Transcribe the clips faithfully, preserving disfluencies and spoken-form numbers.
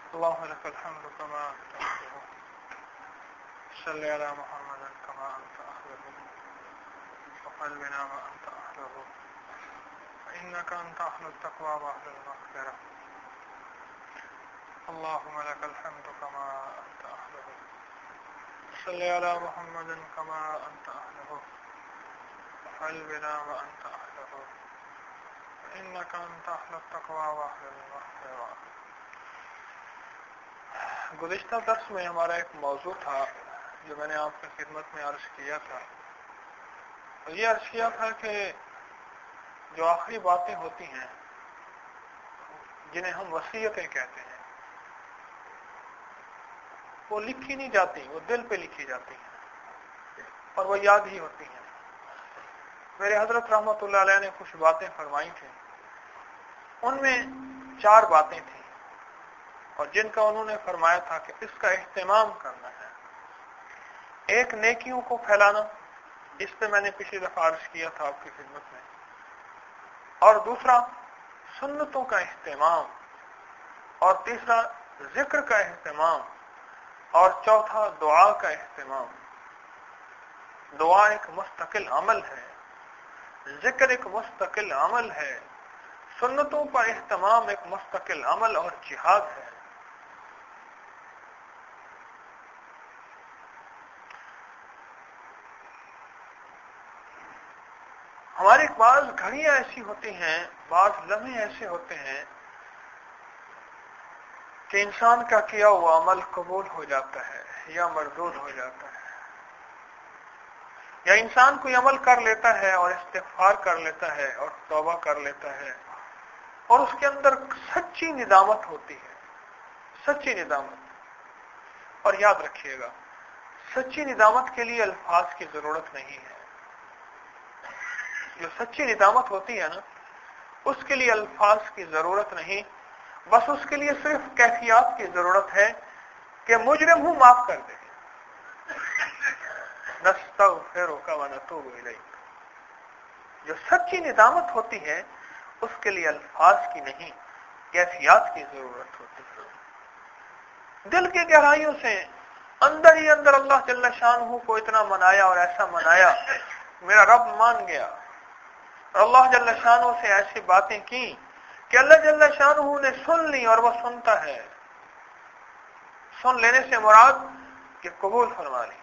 اللهم لك الحمد كما أنت أهله. صل على محمد كما أنت أهله وقل بنا ما أنت أهله فإنك أنت أهل التقوى وأهل المغفرة. اللهم لك الحمد كما أنت أهله. صل على محمد كما أنت أهله وقل بنا ما أنت أهله فإنك أنت أهل التقوى وأهل المغفرة. گزشتہ درس میں ہمارا ایک موضوع تھا جو میں نے آپ کی خدمت میں عرض کیا تھا، اور یہ عرض کیا تھا کہ جو آخری باتیں ہوتی ہیں جنہیں ہم وصیتیں کہتے ہیں وہ لکھی نہیں جاتی، وہ دل پہ لکھی جاتی ہیں اور وہ یاد ہی ہوتی ہیں۔ میرے حضرت رحمۃ اللہ علیہ نے کچھ باتیں فرمائی تھیں، ان میں چار باتیں تھیں اور جن کا انہوں نے فرمایا تھا کہ اس کا اہتمام کرنا ہے۔ ایک نیکیوں کو پھیلانا، اس پہ میں نے پچھلی دفعہ عرض کیا تھا آپ کی خدمت میں، اور دوسرا سنتوں کا اہتمام، اور تیسرا ذکر کا اہتمام، اور چوتھا دعا کا اہتمام۔ دعا ایک مستقل عمل ہے، ذکر ایک مستقل عمل ہے، سنتوں کا اہتمام ایک مستقل عمل اور جہاد ہے۔ ہماری بعض گھڑیاں ایسی ہوتی ہیں، بعض لمحے ایسے ہوتے ہیں کہ انسان کا کیا ہوا عمل قبول ہو جاتا ہے یا مردود ہو جاتا ہے، یا انسان کوئی عمل کر لیتا ہے اور استغفار کر لیتا ہے اور توبہ کر لیتا ہے اور اس کے اندر سچی ندامت ہوتی ہے، سچی ندامت۔ اور یاد رکھیے گا، سچی ندامت کے لیے الفاظ کی ضرورت نہیں ہے۔ جو سچی ندامت ہوتی ہے نا، اس کے لیے الفاظ کی ضرورت نہیں، بس اس کے لیے صرف کیفیات کی ضرورت ہے کہ مجرم ہوں معاف کر دے، نستغفرک ونتوب الیک۔ جو سچی ندامت ہوتی ہے اس کے لیے الفاظ کی نہیں، کیفیات کی ضرورت ہوتی ہے۔ دل کی گہرائیوں سے اندر ہی اندر اللہ جل شانہ کو اتنا منایا اور ایسا منایا، میرا رب مان گیا، اور اللہ جل شانہ سے ایسی باتیں کی کہ اللہ جل شانہ نے سن لی اور وہ سنتا ہے۔ سن لینے سے مراد کہ قبول فرما لی۔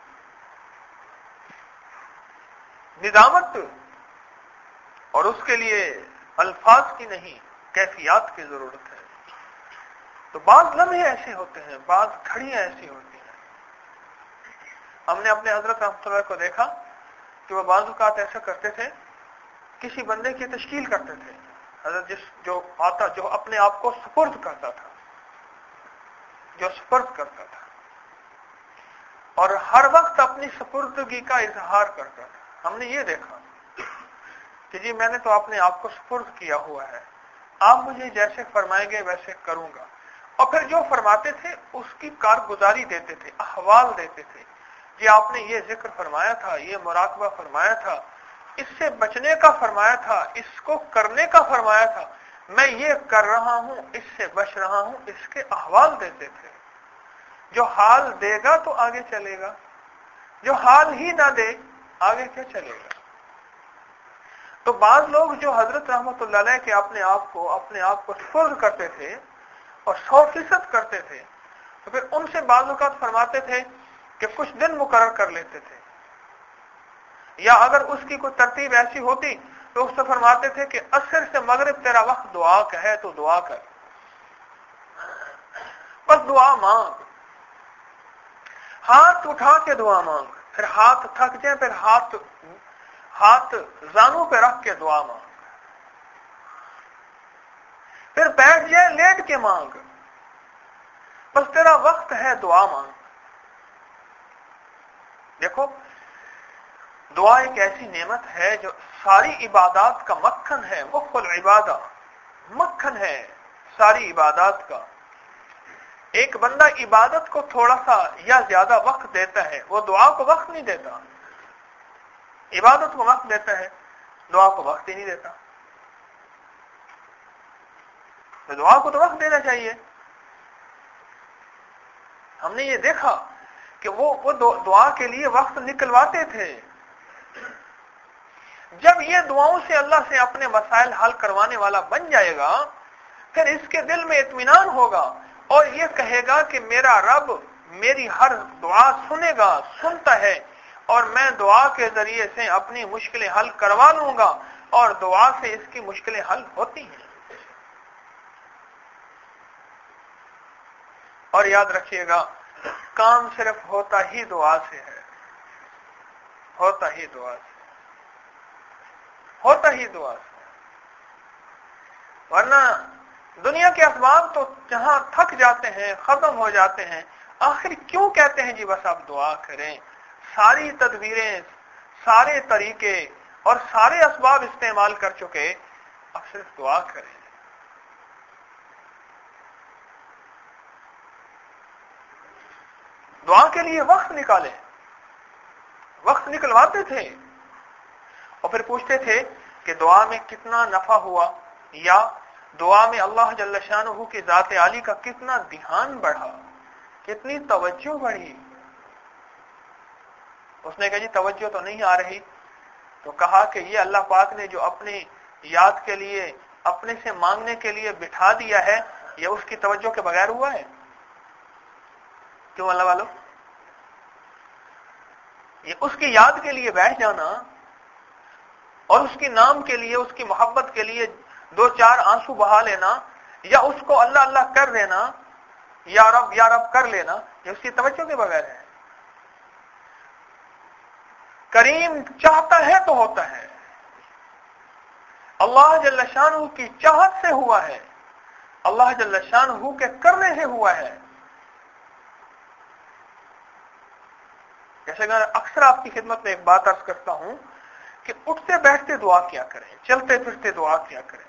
ندامت اور اس کے لیے الفاظ کی نہیں، کیفیات کی ضرورت ہے۔ تو بعض لمحے ایسے ہوتے ہیں، بعض گھڑیاں ایسی ہوتی ہیں۔ ہم نے اپنے حضرت رحمۃ اللہ کو دیکھا کہ وہ بعض اوقات ایسا کرتے تھے، کسی بندے کی تشکیل کرتے تھے، حضرت جس جو آتا جو اپنے آپ کو سپرد کرتا تھا، جو سپرد کرتا تھا اور ہر وقت اپنی سپردگی کا اظہار کرتا تھا۔ ہم نے یہ دیکھا کہ جی میں نے تو اپنے آپ کو سپرد کیا ہوا ہے، آپ مجھے جیسے فرمائیں گے ویسے کروں گا، اور پھر جو فرماتے تھے اس کی کارگزاری دیتے تھے، احوال دیتے تھے، جی آپ نے یہ ذکر فرمایا تھا، یہ مراقبہ فرمایا تھا، اس سے بچنے کا فرمایا تھا، اس کو کرنے کا فرمایا تھا، میں یہ کر رہا ہوں، اس سے بچ رہا ہوں، اس کے احوال دیتے تھے۔ جو حال دے گا تو آگے چلے گا، جو حال ہی نہ دے آگے کیا چلے گا۔ تو بعض لوگ جو حضرت رحمۃ اللہ علیہ کے اپنے آپ کو اپنے آپ کو سپرد کرتے تھے اور سو فیصد کرتے تھے، تو پھر ان سے بعض اوقات فرماتے تھے کہ کچھ دن مقرر کر لیتے تھے، یا اگر اس کی کوئی ترتیب ایسی ہوتی تو اس سے فرماتے تھے کہ عصر سے مغرب تیرا وقت دعا کا ہے تو دعا کر، بس دعا مانگ، ہاتھ اٹھا کے دعا مانگ، پھر ہاتھ تھک جائیں پھر ہاتھ ہاتھ زانوں پہ رکھ کے دعا مانگ، پھر بیٹھ جائے لیٹ کے مانگ، بس تیرا وقت ہے دعا مانگ۔ دیکھو، دعا ایک ایسی نعمت ہے جو ساری عبادات کا مکھن ہے، مخ العبادہ، مکھن ہے ساری عبادات کا۔ ایک بندہ عبادت کو تھوڑا سا یا زیادہ وقت دیتا ہے، وہ دعا کو وقت نہیں دیتا، عبادت کو وقت دیتا ہے، دعا کو وقت ہی نہیں دیتا۔ تو دعا کو تو وقت دینا چاہیے۔ ہم نے یہ دیکھا کہ وہ وہ دعا کے لیے وقت نکلواتے تھے. جب یہ دعاؤں سے اللہ سے اپنے مسائل حل کروانے والا بن جائے گا پھر اس کے دل میں اطمینان ہوگا اور یہ کہے گا کہ میرا رب میری ہر دعا سنے گا، سنتا ہے، اور میں دعا کے ذریعے سے اپنی مشکلیں حل کروا لوں گا، اور دعا سے اس کی مشکلیں حل ہوتی ہیں. اور یاد رکھیے گا کام صرف ہوتا ہی دعا سے ہے، ہوتا ہی دعا سے ہوتا ہی دعا سے. ورنہ دنیا کے اسباب تو جہاں تھک جاتے ہیں، ختم ہو جاتے ہیں، آخر کیوں کہتے ہیں جی بس آپ دعا کریں؟ ساری تدبیریں، سارے طریقے اور سارے اسباب استعمال کر چکے، اب صرف دعا کریں. دعا کے لیے وقت نکالیں. وقت نکلواتے تھے اور پھر پوچھتے تھے کہ دعا میں کتنا نفع ہوا، یا دعا میں اللہ جل شانہ کی ذات عالی کا کتنا دھیان بڑھا، کتنی توجہ بڑھی. اس نے کہا جی توجہ تو نہیں آ رہی. تو کہا کہ یہ اللہ پاک نے جو اپنی یاد کے لیے، اپنے سے مانگنے کے لیے بٹھا دیا ہے، یہ اس کی توجہ کے بغیر ہوا ہے؟ کیوں اللہ والو؟ یہ اس کی یاد کے لیے بیٹھ جانا اور اس کے نام کے لیے، اس کی محبت کے لیے دو چار آنسو بہا لینا، یا اس کو اللہ اللہ کر دینا، یا رب یا رب کر لینا، یہ اس کی توجہ کے بغیر ہے. کریم چاہتا ہے تو ہوتا ہے. اللہ جل شانہ کی چاہت سے ہوا ہے، اللہ جل شانہ کے کرنے سے ہوا ہے. جیسے کہ اکثر آپ کی خدمت میں ایک بات عرض کرتا ہوں کہ اٹھتے بیٹھتے دعا کیا کریں، چلتے پھرتے دعا کیا کریں.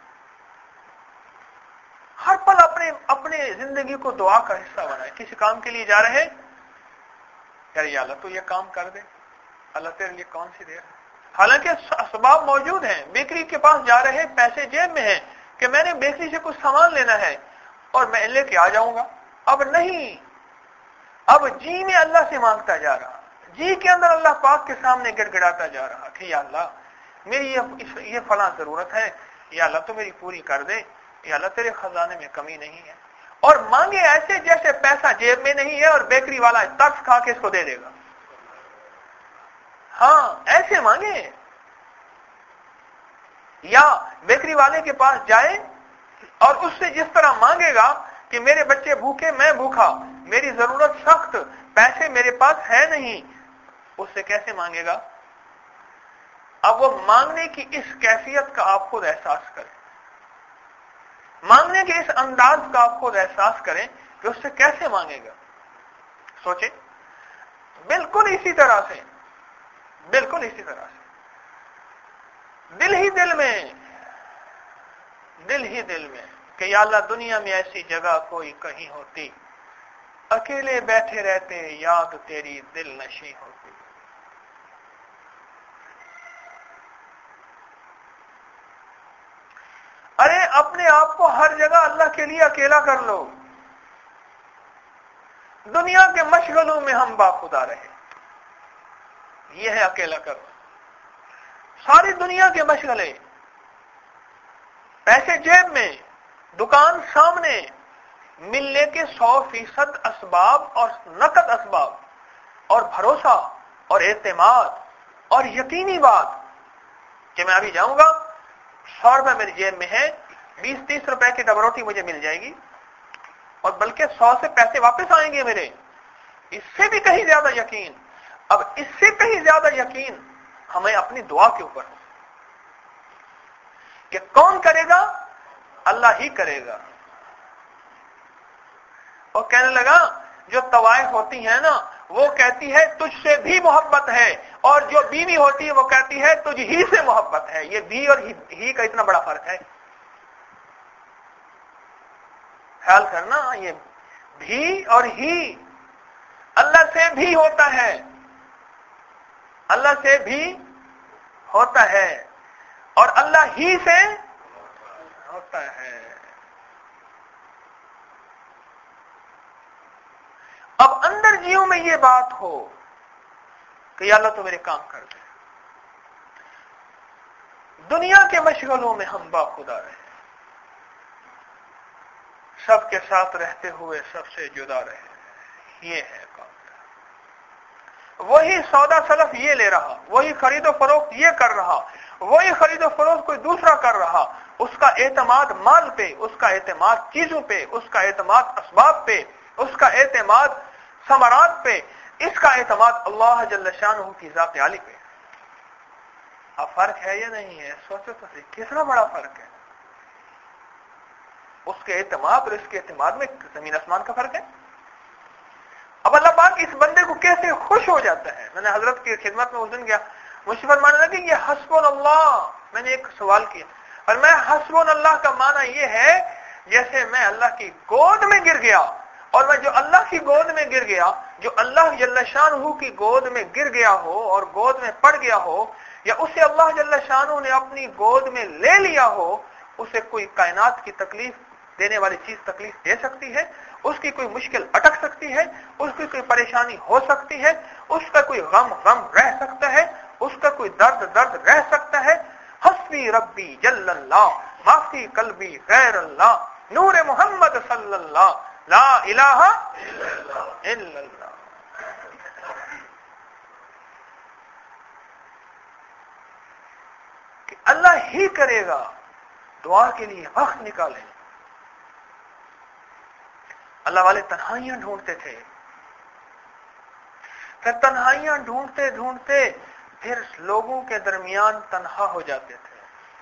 ہر پل اپنے اپنے زندگی کو دعا کا حصہ بنائیں. کسی کام کے لیے جا رہے ہیں، یار یا اللہ تو یہ کام کر دے، اللہ تیرے لیے کون سی دیر ہے. حالانکہ اسباب موجود ہیں، بیکری کے پاس جا رہے ہیں، پیسے جیب میں ہیں کہ میں نے بیکری سے کچھ سامان لینا ہے اور میں لے کے آ جاؤں گا. اب نہیں، اب جی میں اللہ سے مانگتا جا رہا، جی کے اندر اللہ پاک کے سامنے گڑ گڑاتا جا رہا کہ یا اللہ میری یہ فلاں ضرورت ہے، یا اللہ تو میری پوری کر دے، یا اللہ تیرے خزانے میں کمی نہیں ہے. اور مانگے ایسے جیسے پیسہ جیب میں نہیں ہے اور بیکری والا ترس کھا کے اس کو دے دے گا. ہاں ایسے مانگے. یا بیکری والے کے پاس جائے اور اس سے جس طرح مانگے گا کہ میرے بچے بھوکے، میں بھوکا، میری ضرورت سخت، پیسے میرے پاس ہے نہیں، اس سے کیسے مانگے گا؟ اب وہ مانگنے کی اس کیفیت کا آپ خود احساس کریں، مانگنے کے اس انداز کا آپ خود احساس کریں کہ اس سے کیسے مانگے گا. سوچیں. بالکل اسی طرح سے بالکل اسی طرح سے دل ہی دل میں دل ہی دل میں کہ یا اللہ دنیا میں ایسی جگہ کوئی کہیں ہوتی، اکیلے بیٹھے رہتے یاد تیری دل نشیں ہوتی. ارے اپنے آپ کو ہر جگہ اللہ کے لیے اکیلا کر لو. دنیا کے مشغلوں میں ہم باخدا رہے، یہ ہے اکیلا کرنا. ساری دنیا کے مشغلے، پیسے جیب میں، دکان سامنے، ملنے کے سو فیصد اسباب اور نقد اسباب، اور بھروسہ اور اعتماد اور یقینی بات کہ میں ابھی جاؤں گا، سو روپے میری جیب میں ہے، بیس تیس روپے کی ڈبل روٹی مجھے مل جائے گی، اور بلکہ سو سے پیسے واپس آئیں گے میرے. اس سے بھی کہیں زیادہ یقین، اب اس سے کہیں زیادہ یقین ہمیں اپنی دعا کے اوپر ہو کہ کون کرے گا؟ اللہ ہی کرے گا. اور کہنے لگا جو طوائف ہوتی ہیں نا وہ کہتی ہے تجھ سے بھی محبت ہے، اور جو بیوی ہوتی ہے وہ کہتی ہے تجھ ہی سے محبت ہے. یہ بھی اور ہی کا اتنا بڑا فرق ہے، خیال کرنا. یہ بھی اور ہی اللہ سے بھی ہوتا ہے، اللہ سے بھی ہوتا ہے اور اللہ ہی سے ہوتا ہے. اب انرجیوں میں یہ بات ہو کہ یا اللہ تو میرے کام کر دے، دنیا کے مشغلوں میں ہم با خدا رہے، سب کے ساتھ رہتے ہوئے سب سے جدا رہے، یہ ہے کام۔ وہی سودا سلف یہ لے رہا، وہی خرید و فروخت یہ کر رہا، وہی خرید و فروخت کوئی دوسرا کر رہا، اس کا اعتماد مال پہ، اس کا اعتماد چیزوں پہ، اس کا اعتماد اسباب پہ، اس کا اعتماد ثمرات پہ، اس کا اعتماد اللہ جل شانہ کی ذات عالی پہ۔ اب فرق ہے یا نہیں ہے؟ سوچو تو صحیح، کتنا بڑا فرق ہے۔ اس کے اعتماد اور اس کے اعتماد میں زمین آسمان کا فرق ہے۔ اب اللہ پاک اس بندے کو کیسے خوش ہو جاتا ہے۔ میں نے حضرت کی خدمت میں اس دن گیا، مجھے فرمانے لگے یہ حسبنا اللہ۔ میں نے ایک سوال کیا اور میں حسبنا اللہ کا معنی یہ ہے جیسے میں اللہ کی گود میں گر گیا، اور میں جو اللہ کی گود میں گر گیا، جو اللہ جل شانہ کی گود میں گر گیا ہو اور گود میں پڑ گیا ہو، یا اسے اللہ جل شانہ نے اپنی گود میں لے لیا ہو، اسے کوئی کائنات کی تکلیف دینے والی چیز تکلیف دے سکتی ہے، اس کی کوئی مشکل اٹک سکتی ہے، اس کی کوئی پریشانی ہو سکتی ہے، اس کا کوئی غم غم رہ سکتا ہے، اس کا کوئی درد درد رہ سکتا ہے۔ حسبی ربی جل اللہ، معافی قلبی غیر اللہ، نور محمد صلی اللہ، لا الہ الا اللہ۔ کہ اللہ ہی کرے گا، دعا کے لیے وقت نکالیں۔ اللہ والے تنہائیاں ڈھونڈتے تھے، پھر تنہائیاں ڈھونڈتے ڈھونڈتے پھر لوگوں کے درمیان تنہا ہو جاتے تھے۔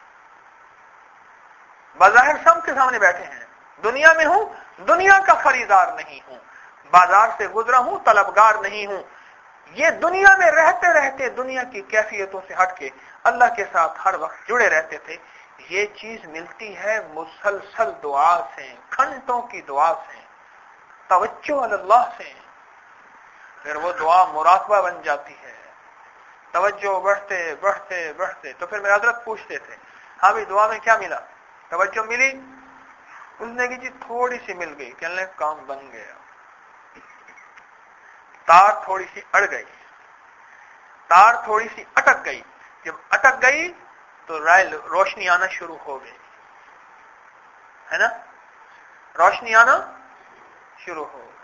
بظاہر سب کے سامنے بیٹھے ہیں، دنیا میں ہوں، دنیا کا خریدار نہیں ہوں، بازار سے گزرا ہوں، طلبگار نہیں ہوں، یہ دنیا میں رہتے رہتے دنیا کی کیفیتوں سے ہٹ کے اللہ کے ساتھ ہر وقت جڑے رہتے تھے۔ یہ چیز ملتی ہے مسلسل دعا سے، گھنٹوں کی دعا سے، توجہ اللہ سے، پھر وہ دعا مراقبہ بن جاتی ہے، توجہ بڑھتے بڑھتے بڑھتے۔ تو پھر میرے حضرت پوچھتے تھے، ہاں بھی دعا میں کیا ملا؟ توجہ ملی؟ اس نے کہ جی تھوڑی سی مل گئی، کہنے لگے کام بن گیا۔ تار تھوڑی سی اڑ گئی، تار تھوڑی سی اٹک گئی، جب اٹک گئی تو رائل روشنی آنا شروع ہو گئی، ہے نا؟ روشنی آنا شروع ہو گئی۔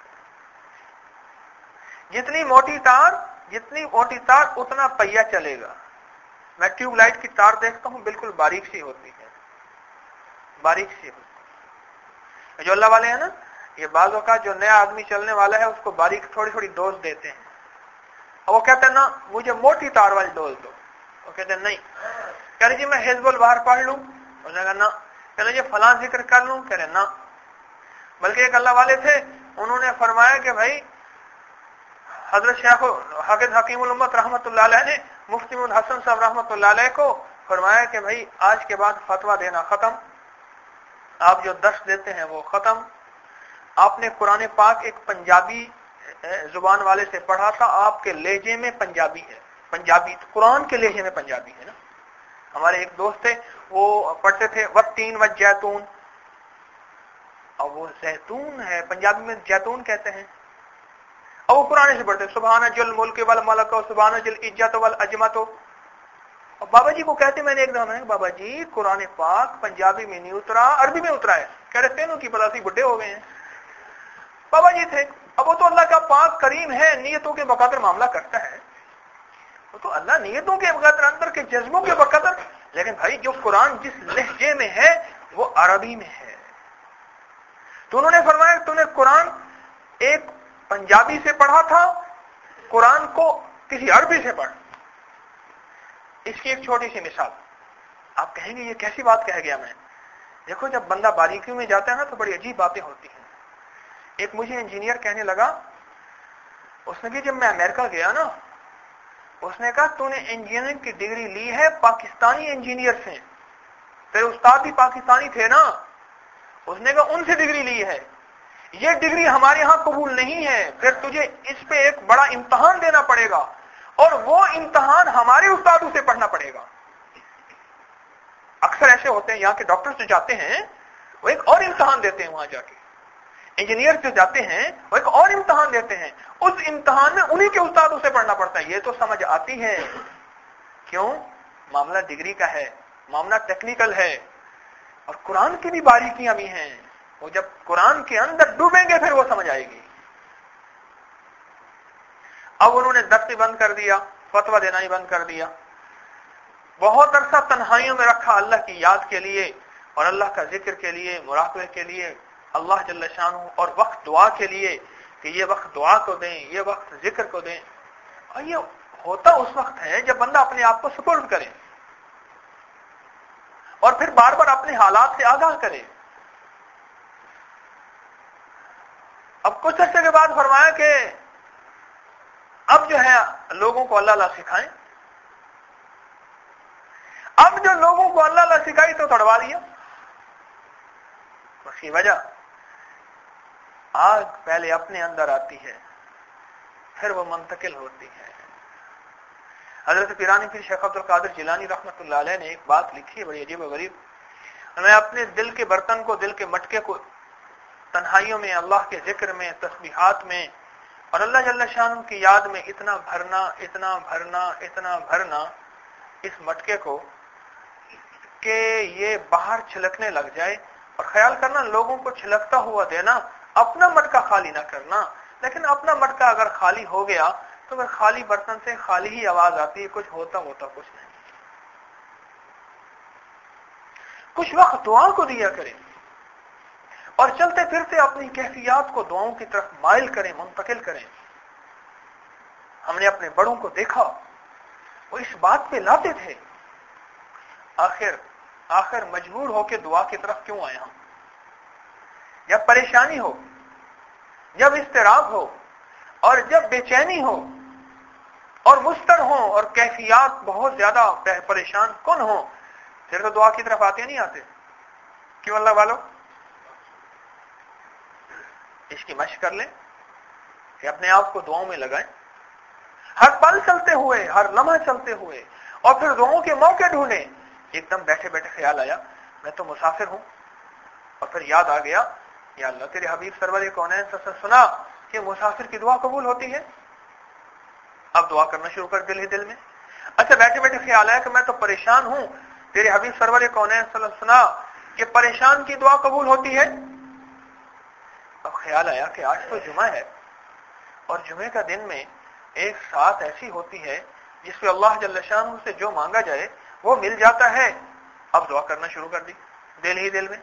جتنی موٹی تار جتنی موٹی تار اتنا پہیا چلے گا۔ میں ٹیوب لائٹ کی تار دیکھتا ہوں، بالکل باریک سی ہوتی ہے، باریک سی ہوتی ہے۔ جو اللہ والے ہیں نا، یہ بعض اوقات جو نیا آدمی چلنے والا ہے اس کو باریک تھوڑی تھوڑی ڈوز دیتے ہیں، اور وہ کہتے ہیں نا مجھے موٹی تار والی ڈوز دو، وہ کہتے ہیں نہیں، کہہ رہے جی میں حزب البہر پڑھ لوں، اس نے کہا نا، کہہ رہے جی فلاں ذکر کر لوں، کہہ رہے نا۔ بلکہ ایک اللہ والے تھے، انہوں نے فرمایا کہ بھائی حضرت شیخ حافظ حکیم الامت رحمۃ اللہ علیہ نے مفتی محمد حسن صاحب رحمۃ اللہ علیہ کو فرمایا کہ بھائی آج کے بعد فتویٰ دینا ختم، آپ جو درس دیتے ہیں وہ ختم۔ آپ نے قرآن پاک ایک پنجابی زبان والے سے پڑھا تھا، آپ کے لہجے میں پنجابی ہے، پنجابی قرآن کے لہجے میں پنجابی ہے نا۔ ہمارے ایک دوست تھے، وہ پڑھتے تھے والتین والزیتون، اور وہ زیتون ہے، پنجابی میں زیتون کہتے ہیں، اور وہ قرآن سے پڑھتے ہیں سبحان جل ملک والملک سبحان جل عزت والعظمت۔ اور بابا جی کو کہتے، میں نے ایک دفعہ میں نے کہا بابا جی قرآن پاک پنجابی میں نہیں اترا، عربی میں اترا ہے۔ کہہ رہے تینوں کی پتاسی بڈھے ہو گئے ہیں۔ بابا جی تھے، اب وہ تو اللہ کا پاک کریم ہے، نیتوں کے بقدر معاملہ کرتا ہے، وہ تو اللہ نیتوں کے بقدر، اندر کے جذبوں کے بقدر، لیکن بھائی جو قرآن جس لہجے میں ہے وہ عربی میں ہے۔ تو انہوں نے فرمایا تو نے قرآن ایک پنجابی سے پڑھا تھا، قرآن کو کسی عربی سے پڑھ۔ اس کی ایک چھوٹی سی مثال، آپ کہیں گے یہ کیسی بات کہہ گیا میں؟ دیکھو جب بندہ باریکیوں میں جاتا ہے نا تو بڑی عجیب باتیں ہوتی ہیں۔ ایک مجھے انجینئر کہنے لگا، اس نے کہ جب میں امریکہ گیا نا، اس نے کہا تو نے انجینئرنگ کی ڈگری لی ہے پاکستانی انجینئر سے، تیرے استاد بھی پاکستانی تھے نا، اس نے کہا ان سے ڈگری لی ہے، یہ ڈگری ہمارے ہاں قبول نہیں ہے، پھر تجھے اس پہ ایک بڑا امتحان دینا پڑے گا، اور وہ امتحان ہمارے استادوں سے پڑھنا پڑے گا۔ اکثر ایسے ہوتے ہیں یہاں کے ڈاکٹر جو جاتے ہیں وہ ایک اور امتحان دیتے ہیں وہاں جا کے، انجینئر جو جاتے ہیں وہ ایک اور امتحان دیتے ہیں، اس امتحان میں انہی کے استادوں سے پڑھنا پڑتا ہے. یہ تو سمجھ آتی ہے، کیوں؟ معاملہ ڈگری کا ہے، معاملہ ٹیکنیکل ہے، اور قرآن کی بھی باریکیاں بھی ہیں. وہ جب قرآن کے اندر ڈوبیں گے پھر وہ سمجھ آئے گی. اب انہوں نے درس بند کر دیا، فتویٰ دینا ہی بند کر دیا. بہت عرصہ تنہائیوں میں رکھا اللہ کی یاد کے لیے اور اللہ کا ذکر کے لیے، مراقبے کے لیے، اللہ جل شانہ، اور وقت دعا کے لیے کہ یہ وقت دعا کو دیں، یہ وقت ذکر کو دیں. اور یہ ہوتا اس وقت ہے جب بندہ اپنے آپ کو سپرد کرے اور پھر بار بار اپنے حالات سے آگاہ کرے. اب کچھ عرصے کے بعد فرمایا کہ اب جو ہے لوگوں کو اللہ اللہ سکھائیں. اب جو لوگوں کو اللہ اللہ سکھائی تو تڑوا دیا. اس کی وجہ آگ پہلے اپنے اندر آتی ہے پھر وہ منتقل ہوتی ہے. حضرت پیرانی پیر شیخ عبد القادر جیلانی رحمۃ اللہ علیہ نے ایک بات لکھی ہے بڑی عجیب و غریب. میں اپنے دل کے برتن کو، دل کے مٹکے کو تنہائیوں میں، اللہ کے ذکر میں، تسبیحات میں اور اللہ جل شانہ کی یاد میں اتنا بھرنا اتنا بھرنا اتنا بھرنا اس مٹکے کو کہ یہ باہر چھلکنے لگ جائے. اور خیال کرنا لوگوں کو چھلکتا ہوا دینا، اپنا مٹکا خالی نہ کرنا. لیکن اپنا مٹکا اگر خالی ہو گیا تو پھر خالی برتن سے خالی ہی آواز آتی ہے، کچھ ہوتا ہوتا کچھ نہیں. کچھ وقت دعا کو دیا کریں اور چلتے پھرتے اپنی کیفیات کو دعاؤں کی طرف مائل کریں، منتقل کریں. ہم نے اپنے بڑوں کو دیکھا، وہ اس بات پہ لاتے تھے. آخر آخر مجبور ہو کے دعا کی طرف کیوں آئے ہم؟ جب پریشانی ہو، جب اضطراب ہو، اور جب بے چینی ہو اور مستر ہو اور کیفیات بہت زیادہ پریشان کن ہو، پھر تو دعا کی طرف آتے نہیں آتے. کیوں اللہ والو؟ اس کی مشق کر لیں کہ اپنے آپ کو دعاؤں میں لگائیں، ہر پل چلتے ہوئے، ہر لمحہ چلتے ہوئے، اور پھر دعاؤں کے موقع ڈھونڈیں. ایک دم بیٹھے بیٹھے خیال آیا میں تو مسافر ہوں، اور پھر یاد آ گیا یا اللہ تیرے حبیب سرور کونین سے سنا کہ مسافر کی دعا قبول ہوتی ہے. اب دعا کرنا شروع کر دل ہی دل میں. اچھا بیٹھے بیٹھے خیال آیا کہ میں تو پریشان ہوں، تیرے حبیب سرور کونین صلی اللہ علیہ وسلم سنا کہ پریشان کی دعا قبول ہوتی ہے. اب خیال آیا کہ آج تو جمعہ ہے اور جمعے کا دن میں ایک ساتھ ایسی ہوتی ہے جس پہ اللہ جل شانہ سے جو مانگا جائے وہ مل جاتا ہے. اب دعا کرنا شروع کر دی دل ہی دل میں.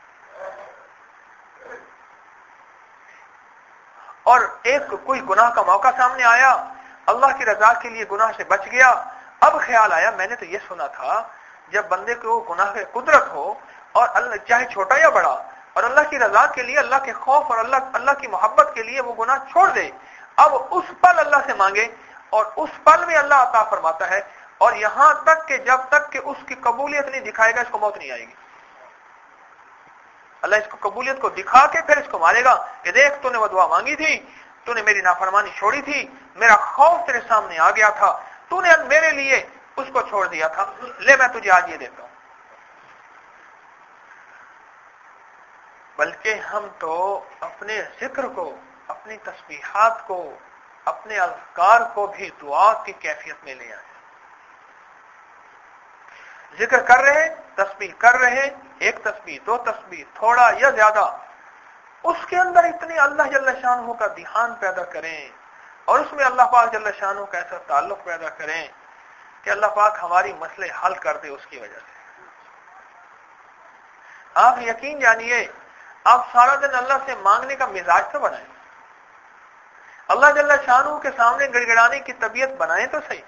اور ایک کوئی گناہ کا موقع سامنے آیا، اللہ کی رضا کے لیے گناہ سے بچ گیا. اب خیال آیا میں نے تو یہ سنا تھا جب بندے کو گناہ کی قدرت ہو اور اللہ چاہے چھوٹا یا بڑا، اور اللہ کی رضا کے لیے، اللہ کے خوف اور اللہ اللہ کی محبت کے لیے وہ گناہ چھوڑ دے، اب اس پل اللہ سے مانگے اور اس پل میں اللہ عطا فرماتا ہے. اور یہاں تک کہ جب تک کہ اس کی قبولیت نہیں دکھائے گا اس کو موت نہیں آئے گی. اللہ اس کو قبولیت کو دکھا کے پھر اس کو مارے گا کہ دیکھ تو نے وہ دعا مانگی تھی، تو نے میری نافرمانی چھوڑی تھی، میرا خوف تیرے سامنے آ گیا تھا، تو نے میرے لیے اس کو چھوڑ دیا تھا، لے میں تجھے آج یہ دیتا ہوں. بلکہ ہم تو اپنے ذکر کو، اپنی تسبیحات کو، اپنے اذکار کو بھی دعا کی کیفیت میں لے آئے. ذکر کر رہے، تسبیح کر رہے، ایک تسبیح، دو تسبیح، تھوڑا یا زیادہ، اس کے اندر اتنے اللہ جل شانہ کا دھیان پیدا کریں اور اس میں اللہ پاک جل شانہ کا ایسا تعلق پیدا کریں کہ اللہ پاک ہماری مسئلے حل کر دے. اس کی وجہ سے آپ یقین جانیے، آپ سارا دن اللہ سے مانگنے کا مزاج تو بنائیں، اللہ جل شانہ کے سامنے گڑ گڑانے کی طبیعت بنائیں تو صحیح.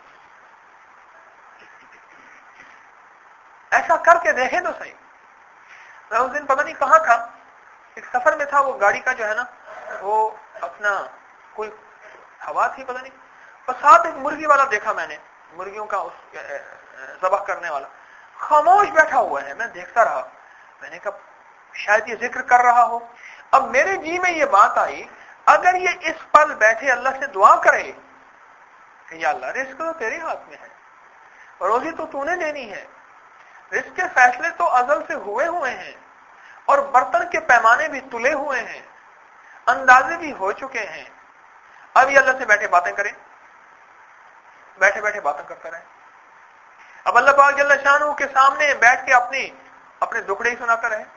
ایسا کر کے دیکھیں تو صحیح. میں اس دن پتہ نہیں کہاں تھا، ایک سفر میں تھا، وہ گاڑی کا جو ہے نا وہ اپنا کوئی ہوا تھی پتہ نہیں، اور ساتھ ایک مرغی والا دیکھا میں نے، مرغیوں کا اس ذبح کرنے والا خاموش بیٹھا ہوا ہے. میں دیکھتا رہا، میں نے کہا شاید یہ ذکر کر رہا ہو. اب میرے جی میں یہ بات آئی، اگر یہ اس پل بیٹھے اللہ سے دعا کرے کہ یا اللہ رزق تو تیرے ہاتھ میں ہے اور روزی تو تو نے دینی ہے، رزق کے فیصلے تو ازل سے ہوئے ہوئے ہیں اور برتن کے پیمانے بھی تلے ہوئے ہیں، اندازے بھی ہو چکے ہیں، اب یہ اللہ سے بیٹھے باتیں کریں، بیٹھے بیٹھے باتیں کرتے رہیں. اب اللہ پاک جل شانہ کے سامنے بیٹھ کے اپنی اپنے دکھڑے ہی سناتا رہے.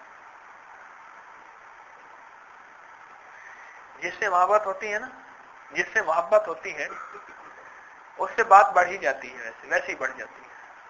جس سے محبت ہوتی ہے نا، جس سے محبت ہوتی ہے اس سے بات بڑھ ہی جاتی ہے، ویسے ویسے ہی بڑھ جاتی ہے.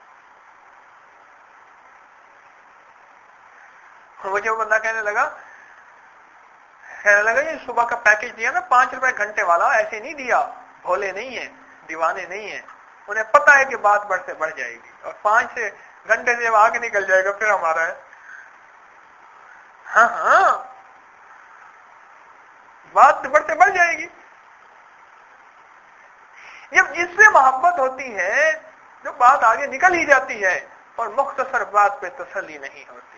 مجھے وہ بندہ کہنے لگا کہنے لگا یہ صبح کا پیکج دیا نا پانچ روپے گھنٹے والا، ایسے نہیں دیا، بھولے نہیں ہیں، دیوانے نہیں ہیں، انہیں پتا ہے کہ بات بڑھتے بڑھ جائے گی اور پانچ سے گھنٹے سے آگے نکل جائے گا پھر ہمارا ہے. ہاں ہاں بات بڑھتے بڑھ جائے گی. جب جس سے محبت ہوتی ہے جو بات آگے نکل ہی جاتی ہے اور مختصر بات پہ تسلی نہیں ہوتی.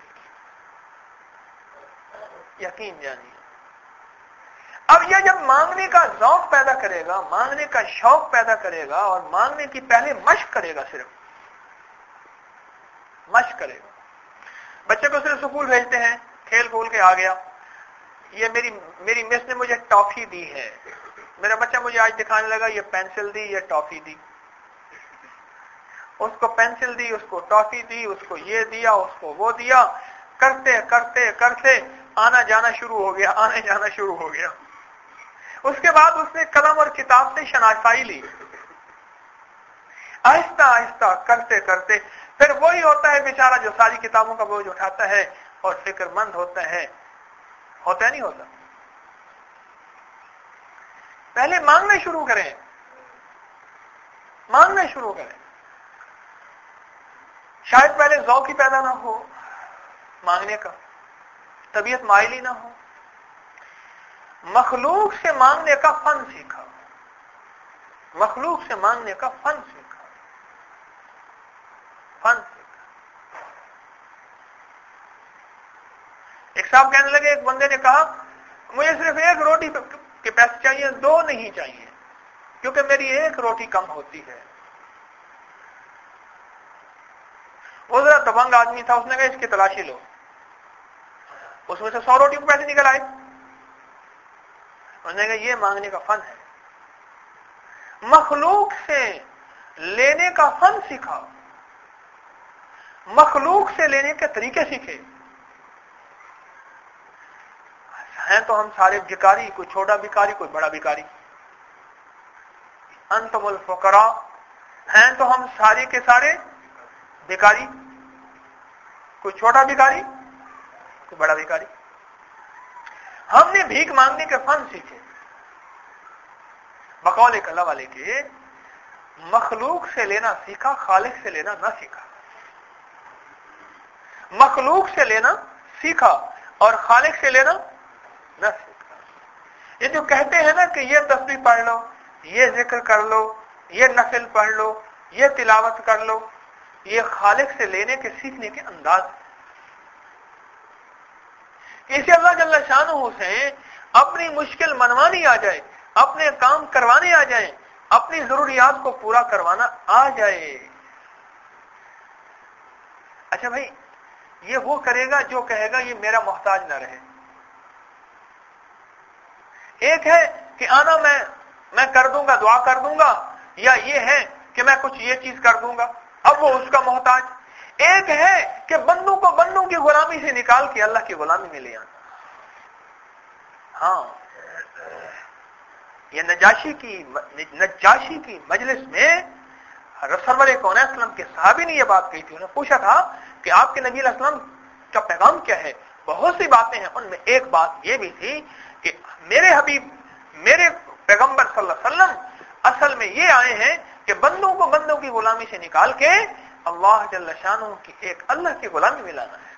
یقین جانیے. اب یہ جب مانگنے کا ذوق پیدا کرے گا، مانگنے کا شوق پیدا کرے گا اور مانگنے کی پہلے مشق کرے گا، صرف مشق کرے گا. بچے کو صرف اسکول بھیجتے ہیں، کھیل کھول کے آ گیا، یہ میری میری مس نے مجھے ٹافی دی ہے، میرا بچہ مجھے آج دکھانے لگا یہ پینسل دی، یہ ٹافی دی، اس کو پینسل دی، اس کو ٹافی دی، اس کو یہ دیا، اس کو وہ دیا، کرتے کرتے کرتے آنا جانا شروع ہو گیا، آنے جانا شروع ہو گیا. اس کے بعد اس نے قلم اور کتاب سے شناسائی لی. آہستہ آہستہ کرتے کرتے پھر وہی ہوتا ہے بیچارہ جو ساری کتابوں کا بوجھ اٹھاتا ہے اور فکر مند ہوتا ہے. ہوتا ہے نہیں ہوتا؟ پہلے مانگنا شروع کریں، مانگنا شروع کریں. شاید پہلے ذوق ہی پیدا نہ ہو مانگنے کا، طبیعت مائل ہی نہ ہو. مخلوق سے مانگنے کا فن سیکھا، مخلوق سے مانگنے کا فن سیکھا، فن سیکھا. ایک صاحب کہنے لگے، ایک بندے نے کہا مجھے صرف ایک روٹی کے پیسے چاہیے، دو نہیں چاہیے کیونکہ میری ایک روٹی کم ہوتی ہے. وہ ذرا دبنگ آدمی تھا، اس نے کہا اس کی تلاشی لو. اس میں سے سو روٹی کو پیسے نکل آئے. انہوں نے کہا یہ مانگنے کا فن ہے. مخلوق سے لینے کا فن سیکھا، مخلوق سے لینے کے طریقے سیکھے. ہیں تو ہم سارے بھکاری، کوئی چھوٹا بھکاری کوئی بڑا بھکاری. انتم الفقراء، ہیں تو ہم سارے کے سارے بھکاری، کوئی چھوٹا بھکاری کوئی بڑا بھکاری. ہم نے بھیک مانگنے کے فن سیکھے. بقول ایک اللہ والے کے مخلوق سے لینا سیکھا، خالق سے لینا نہ سیکھا. مخلوق سے لینا سیکھا اور خالق سے لینا نہ سیکھا. یہ جو کہتے ہیں نا کہ یہ تسبیح پڑھ لو، یہ ذکر کر لو، یہ نفل پڑھ لو، یہ تلاوت کر لو، یہ خالق سے لینے کے سیکھنے کے انداز ہیں. اسے اللہ جل شانہ سے اپنی مشکل منوانی آ جائے، اپنے کام کروانے آ جائیں، اپنی ضروریات کو پورا کروانا آ جائے. اچھا بھائی، یہ وہ کرے گا جو کہے گا یہ میرا محتاج نہ رہے. ایک ہے کہ آنا میں میں کر دوں گا، دعا کر دوں گا، یا یہ ہے کہ میں کچھ یہ چیز کر دوں گا، اب وہ اس کا محتاج. ایک ہے کہ بندوں کو بندوں کی غلامی سے نکال کے اللہ کی غلامی میں لے آنا. ہاں، یہ نجاشی کی نجاشی کی مجلس میں سرور کون اسلم کے صحابی نے یہ بات کہی تھی. انہوں نے پوچھا تھا کہ آپ کے نبی علیہ السلام کا پیغام کیا ہے؟ بہت سی باتیں ہیں، ان میں ایک بات یہ بھی تھی کہ میرے حبیب، میرے پیغمبر صلی اللہ علیہ وسلم اصل میں یہ آئے ہیں کہ بندوں کو بندوں کی غلامی سے نکال کے اللہ جل شانہ کی ایک اللہ کی غلامی میں لانا ہے،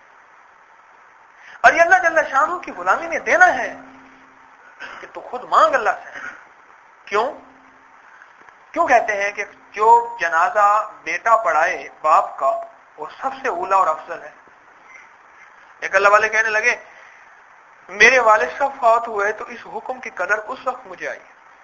اور یہ اللہ جل شانہ کی غلامی میں دینا ہے کہ تو خود مانگ اللہ سے. کیوں کیوں کہتے ہیں کہ جو جنازہ بیٹا پڑھائے باپ کا وہ سب سے اولا اور افضل ہے. ایک اللہ والے کہنے لگے میرے والد صاحب فوت ہوئے تو اس حکم کی قدر اس وقت مجھے آئی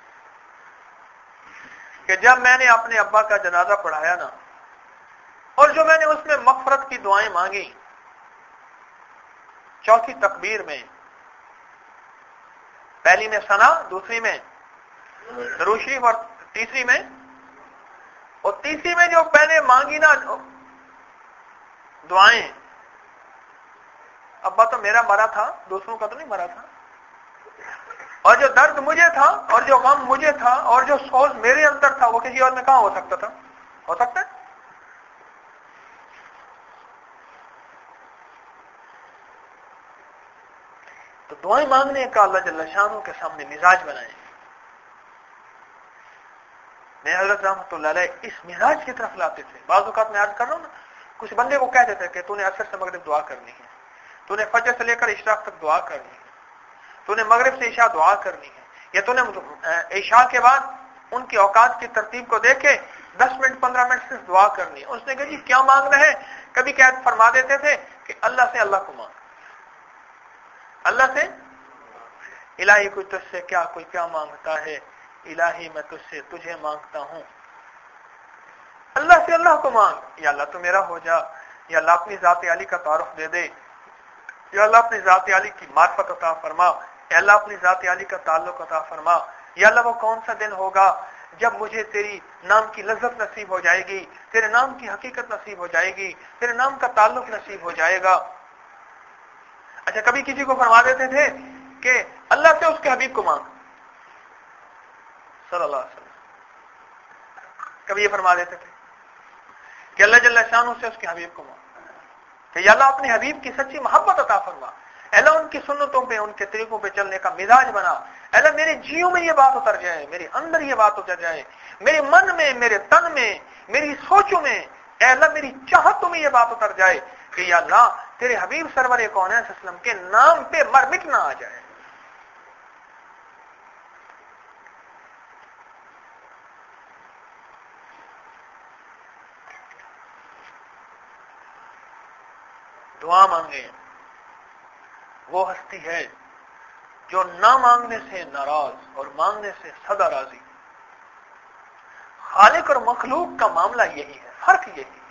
کہ جب میں نے اپنے ابا کا جنازہ پڑھایا نا، اور جو میں نے اس میں مغفرت کی دعائیں مانگی چوتھی تکبیر میں، پہلی میں ثنا، دوسری میں درود شریف، اور تیسری میں اور تیسری میں جو پہلے مانگی نا دعائیں، ابا تو میرا مرا تھا، دوسروں کا تو نہیں مرا تھا، اور جو درد مجھے تھا اور جو غم مجھے تھا اور جو سوز میرے اندر تھا وہ کسی اور میں کہاں ہو سکتا تھا؟ ہو سکتا ہے؟ تو دعائیں مانگنے کا اللہ جل شانہ کے سامنے مزاج بنائیں. میں حضرت رحمۃ اللہ علیہ اس مزاج کی طرف لاتے تھے. بعض اوقات میں عرض کر رہا ہوں نا، کچھ بندے کو کہہ دیتے کہ تو نے عصر سے مغرب دعا کرنی ہے، تو نے فجر سے لے کر اشراق تک دعا کرنی ہے، تو نے مغرب سے عشاء دعا کرنی ہے، یا تو نے عشاء کے بعد ان کی اوقات کی ترتیب کو دیکھ کے دس منٹ پندرہ منٹ صرف دعا کرنی ہے. اس نے کہا جی کیا مانگ رہے ہیں؟ کبھی قید فرما دیتے تھے کہ اللہ سے اللہ کو مانگ، اللہ سے الہی کوئی تجھ سے کیا کوئی کیا مانگتا ہے، الہی میں تجھ سے تجھے مانگتا ہوں. اللہ سے اللہ کو مانگ، یا اللہ تو میرا ہو جا، یا اللہ اپنی ذات عالی کا تعارف دے دے، یا اللہ اپنی ذات عالی کی معرفت عطا فرما، یا اللہ اپنی ذات عالی کا تعلق عطا فرما، یا اللہ وہ کون سا دن ہوگا جب مجھے تیری نام کی لذت نصیب ہو جائے گی، تیرے نام کی حقیقت نصیب ہو جائے گی، تیرے نام کا تعلق نصیب ہو جائے گا. اچھا کبھی کسی کو فرما دیتے تھے کہ اللہ سے اس کے حبیب کو مانگ صلی اللہ علیہ وسلم. کبھی یہ فرما دیتے تھے کہ اللہ جل شانہ سے اس کے حبیب کو مانگ، کہ یا اللہ اپنے حبیب کی سچی محبت عطا فرما، اللہ ان کی سنتوں پہ ان کے طریقوں پہ چلنے کا مزاج بنا، اللہ میرے جیوں میں یہ بات اتر جائے، میرے اندر یہ بات اتر جائے، میرے من میں، میرے تن میں، میری سوچوں میں، اے اللہ میری چاہتوں میں یہ بات اتر جائے کہ یا اللہ تیرے حبیب سرور کونین صلی اللہ علیہ وسلم کے نام پہ مر مٹنا آ جائے. دعا مانگے. وہ ہستی ہے جو نہ مانگنے سے ناراض اور مانگنے سے سدا راضی. خالق اور مخلوق کا معاملہ یہی ہے، فرق یہی ہے.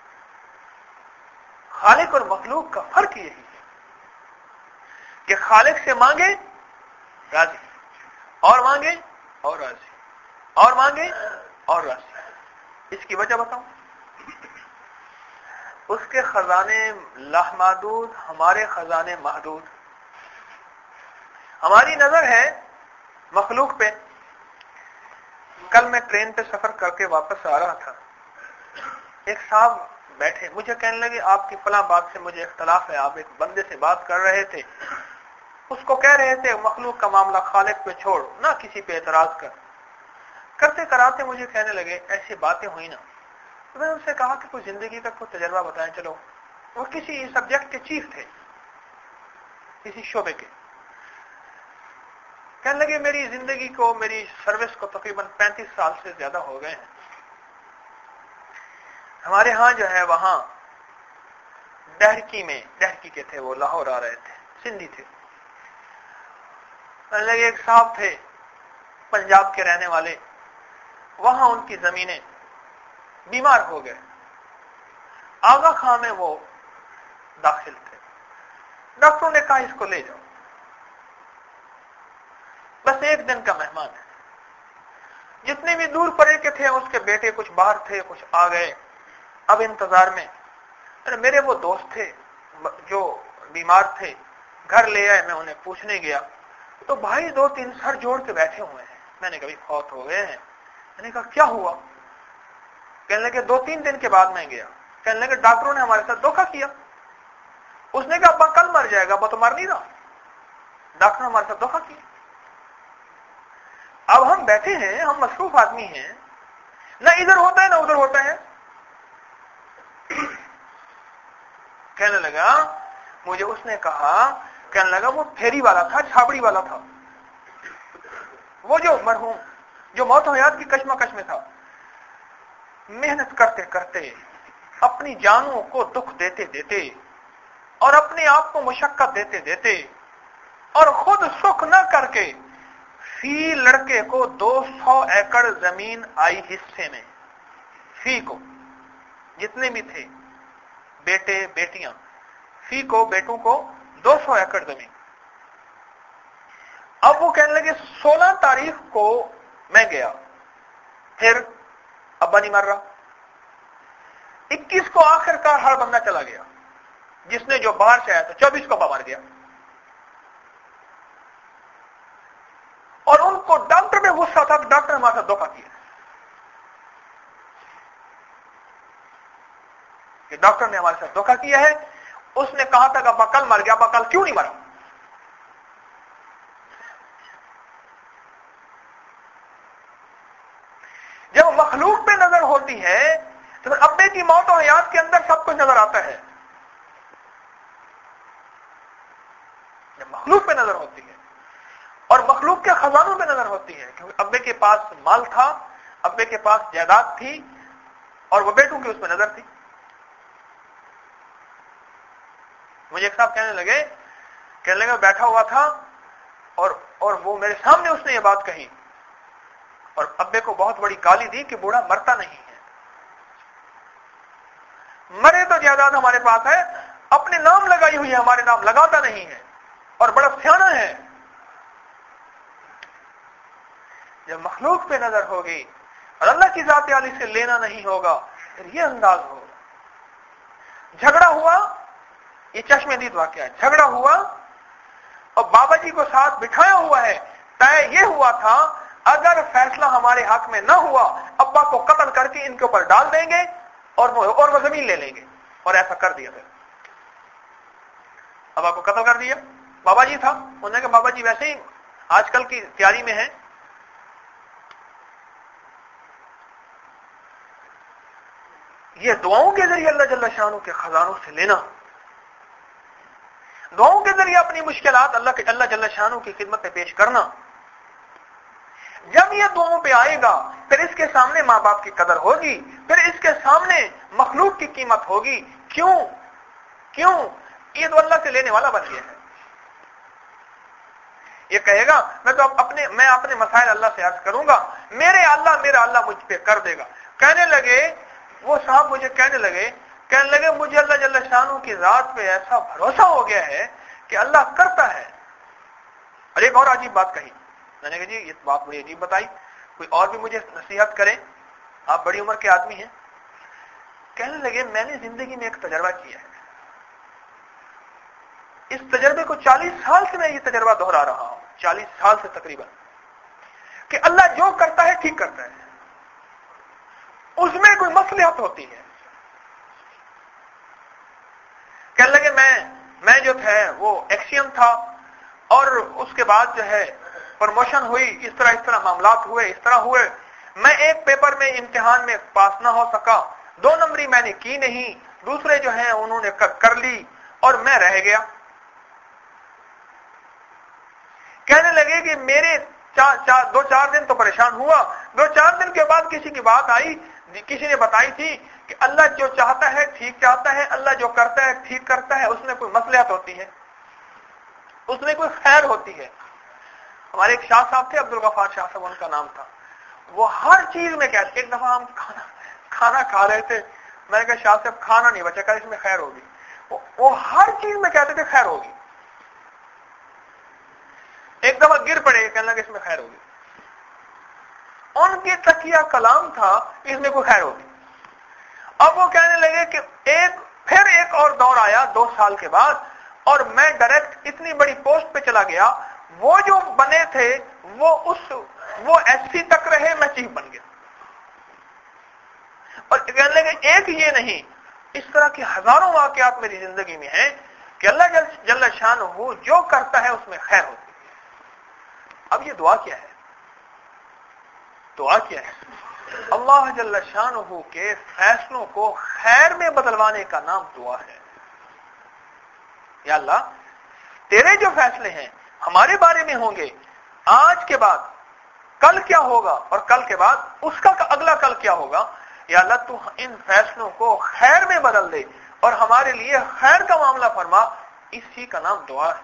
خالق اور مخلوق کا فرق یہی ہے کہ خالق سے مانگے راضی، اور مانگے اور راضی، اور مانگے اور راضی. اس کی وجہ بتاؤں؟ اس کے خزانے لامحدود، ہمارے خزانے محدود. ہماری نظر ہے مخلوق پہ. کل میں ٹرین پہ سفر کر کے واپس آ رہا تھا، ایک صاحب بیٹھے، مجھے کہنے لگے آپ کی فلاں بات سے مجھے اختلاف ہے. آپ ایک بندے سے بات کر رہے تھے، اس کو کہہ رہے تھے مخلوق کا معاملہ خالق پہ چھوڑ، نہ کسی پہ اعتراض کر. کرتے کراتے مجھے کہنے لگے ایسی باتیں ہوئی نا. تو میں نے ان سے کہا کہ کوئی زندگی کا کوئی تجربہ بتائیں. چلو، وہ کسی سبجیکٹ کے چیف تھے، کسی شعبے کے. کہنے لگے میری زندگی کو، میری سروس کو تقریباً پینتیس سال سے زیادہ ہو گئے ہیں. ہمارے ہاں جو ہے وہاں ڈہرکی میں، ڈہرکی کے تھے وہ، لاہور آ رہے تھے، سندھی تھے. کہنے لگے ایک صاحب تھے پنجاب کے رہنے والے، وہاں ان کی زمینیں بیمار ہو گئے. آغا خان میں وہ داخل تھے. ڈاکٹروں نے کہا اس کو لے جاؤ، بس ایک دن کا مہمان ہے. جتنے بھی دور پڑے کے تھے، اس کے بیٹے کچھ باہر تھے، کچھ آ گئے. اب انتظار میں میرے وہ دوست تھے جو بیمار تھے، گھر لے آئے. میں انہیں پوچھنے گیا تو بھائی دو تین سر جوڑ کے بیٹھے ہوئے ہیں. میں نے کبھی فوت ہو گئے ہیں. میں نے کہا کیا ہوا؟ کہنے لگے دو تین دن کے بعد میں گیا. کہنے لگے ڈاکٹروں نے ہمارے ساتھ دھوکہ کیا. اس نے کہا ابا کل مر جائے گا، ابا تو مر نہیں رہا. ڈاکٹر نے ہمارے ساتھ دھوکہ کیا. اب ہم بیٹھے ہیں، ہم مصروف آدمی ہیں، نہ ادھر ہوتا ہے نہ ادھر ہوتا ہے. کہنے لگا مجھے اس نے کہا، کہنے لگا وہ پھیری والا تھا، چھاپڑی والا تھا، وہ جو مرحوم جو موت و حیات کی کشمکش میں تھا. محنت کرتے کرتے، اپنی جانوں کو دکھ دیتے دیتے اور اپنے آپ کو مشقت دیتے دیتے اور خود سکھ نہ کر کے، فی لڑکے کو دو سو ایکڑ زمین آئی حصے میں. فی کو جتنے بھی تھے بیٹے بیٹیاں، فی کو بیٹوں کو دو سو ایکڑ زمین. اب اب وہ کہنے لگے سولہ تاریخ کو میں گیا، پھر ابا نہیں مر رہا۔ اکیس کو آخر کار ہر بندہ چلا گیا، جس نے جو باہر سے آیا تھا، چوبیس کو ابا مر گیا، اور ان کو ڈاکٹر میں غصہ تھا کہ ڈاکٹر نے ہمارے ساتھ دھوکہ کیا کہ ڈاکٹر نے ہمارے ساتھ دھوکہ کیا ہے۔ اس نے کہا تھا کہ ابا کل مر گیا، ابا کل کیوں نہیں مرا؟ جب مخلوق پہ نظر ہوتی ہے تو پھر ابے کی موت و حیات کے اندر سب کچھ نظر آتا ہے۔ جب مخلوق پہ نظر ہوتی ہے اور مخلوق کے خزانوں پہ نظر ہوتی ہے، کیونکہ ابے کے پاس مال تھا، ابے کے پاس جائیداد تھی، اور وہ بیٹوں کی اس پہ نظر تھی۔ مجھے ایک صاحب کہنے لگے کہنے لگے بیٹھا ہوا تھا اور اور وہ میرے سامنے اس نے یہ بات کہی، اور ابے کو بہت بڑی گالی دی کہ بوڑھا مرتا نہیں ہے، مرے تو جائیداد ہمارے پاس ہے، اپنے نام لگائی ہوئی ہے، ہمارے نام لگاتا نہیں ہے، اور بڑا سیانا ہے۔ جب مخلوق پہ نظر ہوگی اور اللہ کی ذات عالی سے لینا نہیں ہوگا، پھر یہ انداز ہوگا۔ جھگڑا ہوا، یہ چشم دید واقعہ ہے، جھگڑا ہوا اور بابا جی کو ساتھ بٹھایا ہوا ہے، طے یہ ہوا تھا اگر فیصلہ ہمارے حق میں نہ ہوا، ابا کو قتل کر کے ان کے اوپر ڈال دیں گے اور وہ اور وہ زمین لے لیں گے، اور ایسا کر دیا۔ پھر ابا کو قتل کر دیا۔ بابا جی تھا، انہوں نے کہا بابا جی ویسے ہی آج کل کی تیاری میں ہے، یہ دعاؤں کے ذریعے اللہ جل شانہ کے خزانوں سے لینا، دعاؤں کے ذریعے اپنی مشکلات اللہ کے اللہ جل شانہ کی خدمت میں پیش کرنا۔ جب یہ دعاؤں پہ آئے گا پھر اس کے سامنے ماں باپ کی قدر ہوگی، پھر اس کے سامنے مخلوق کی قیمت ہوگی۔ کیوں کیوں یہ تو اللہ سے لینے والا بن گیا ہے۔ یہ کہے گا میں تو اپنے میں اپنے مسائل اللہ سے عرض کروں گا، میرے اللہ میرا اللہ مجھ پہ کر دے گا۔ کہنے لگے وہ صاحب مجھے کہنے لگے کہنے لگے مجھے اللہ جل شانہ کی ذات پہ ایسا بھروسہ ہو گیا ہے کہ اللہ کرتا ہے۔ اور ایک اور عجیب بات کہی، میں نے کہا جی یہ بات بڑی عجیب بتائی، کوئی اور بھی مجھے نصیحت کرے، آپ بڑی عمر کے آدمی ہیں۔ کہنے لگے میں نے زندگی میں ایک تجربہ کیا ہے، اس تجربے کو چالیس سال سے میں یہ تجربہ دہرا رہا ہوں، چالیس سال سے تقریباً، کہ اللہ جو کرتا ہے ٹھیک کرتا ہے، اس میں کوئی مصلحت ہوتی ہے۔ کہنے لگے میں میں جو تھا وہ ایکشین تھا، اور اس کے بعد جو ہے پروموشن ہوئی، اس طرح اس طرح معاملات ہوئے، اس طرح ہوئے، میں ایک پیپر میں امتحان میں پاس نہ ہو سکا، دو نمبری میں نے کی نہیں، دوسرے جو ہیں انہوں نے کر لی اور میں رہ گیا۔ کہنے لگے کہ میرے چار چار دو چار دن تو پریشان ہوا، دو چار دن کے بعد کسی کی بات آئی، کسی نے بتائی تھی کہ اللہ جو چاہتا ہے ٹھیک چاہتا ہے، اللہ جو کرتا ہے ٹھیک کرتا ہے، اس میں کوئی مصلحت ہوتی ہے، اس میں کوئی خیر ہوتی ہے۔ ہمارے ایک شاہ صاحب تھے، عبد الغفار شاہ صاحب ان کا نام تھا، وہ ہر چیز میں کہتے، ایک دفعہ ہم کھانا کھانا کھا رہے تھے، میں نے کہا شاہ صاحب کھانا نہیں بچا، کہ اس میں خیر ہوگی، وہ ہر چیز میں کہتے تھے خیر ہوگی۔ ایک دفعہ گر پڑے، کہنے لگے اس میں خیر ہوگی، ان کی تکیہ کلام تھا اس میں کوئی خیر ہوگی۔ اب وہ کہنے لگے کہ ایک پھر ایک اور دور آیا دو سال کے بعد، اور میں ڈائریکٹ اتنی بڑی پوسٹ پہ چلا گیا، وہ جو بنے تھے وہ اس وہ ایس سی تک رہے، میں چیف بن گیا۔ اور کہنے لگے ایک یہ نہیں، اس طرح کی ہزاروں واقعات میری زندگی میں ہیں کہ اللہ جل جل شانہ وہ جو کرتا ہے اس میں خیر ہوتی ہے۔ اب یہ دعا کیا ہے؟ دعا کیا ہے؟ اللہ جل شانہ کے فیصلوں کو خیر میں بدلوانے کا نام دعا ہے۔ یا اللہ تیرے جو فیصلے ہیں ہمارے بارے میں ہوں گے، آج کے بعد کل کیا ہوگا اور کل کے بعد اس کا اگلا کل کیا ہوگا، یا اللہ تو ان فیصلوں کو خیر میں بدل دے اور ہمارے لیے خیر کا معاملہ فرما، اسی کا نام دعا ہے۔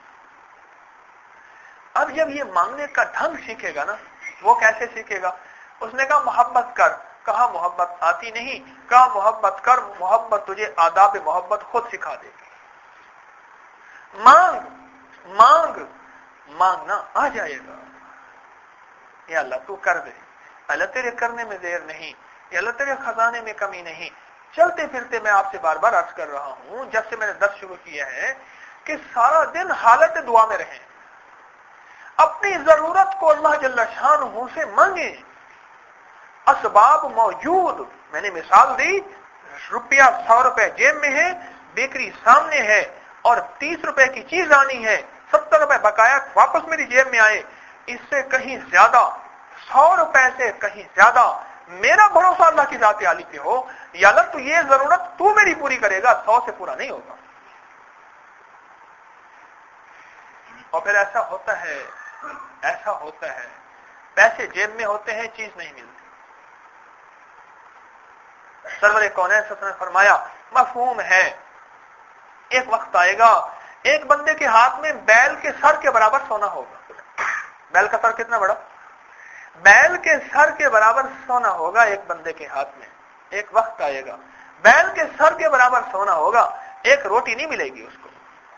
اب جب یہ مانگنے کا ڈھنگ سیکھے گا نا، وہ کیسے سیکھے گا؟ اس نے کہا محبت کر، کہا محبت آتی نہیں، کہا محبت کر، محبت تجھے آداب محبت خود سکھا دے گی۔ مانگ مانگ مانگنا آ جائے گا. یا اللہ تو کر دے. اللہ تیرے کرنے میں دیر نہیں. یا اللہ تیرے خزانے میں کمی نہیں. چلتے پھرتے میں آپ سے بار بار عرض کر رہا ہوں جب سے میں نے درس شروع کیا ہے کہ سارا دن حالت دعا میں رہیں. اپنی ضرورت کو اللہ جل شانہ سے مانگیں. اسباب موجود. میں نے مثال دی, روپیہ سو روپے جیب میں ہے, بیکری سامنے ہے, اور تیس روپے کی چیز آنی ہے, ستر روپے بقایا واپس میری جیب میں آئے. اس سے کہیں زیادہ, سو روپے سے کہیں زیادہ میرا بھروسہ اللہ کی ذات عالی پہ ہو. یا اللہ تو یہ ضرورت تو میری پوری کرے گا, سو سے پورا نہیں ہوگا. اور پھر ایسا ہوتا ہے ایسا ہوتا ہے پیسے جیب میں ہوتے ہیں, چیز نہیں ملتی. سرور کونین صلی اللہ علیہ وسلم نے فرمایا, مفہوم ہے, ایک وقت آئے گا ایک بندے کے ہاتھ میں بیل کے سر کے برابر سونا ہوگا. بیل کا سر کتنا بڑا؟ بیل کے سر کے برابر سونا ہوگا ایک بندے کے ہاتھ میں. ایک وقت آئے گا بیل کے سر کے برابر سونا ہوگا, ایک روٹی نہیں ملے گی اس کو.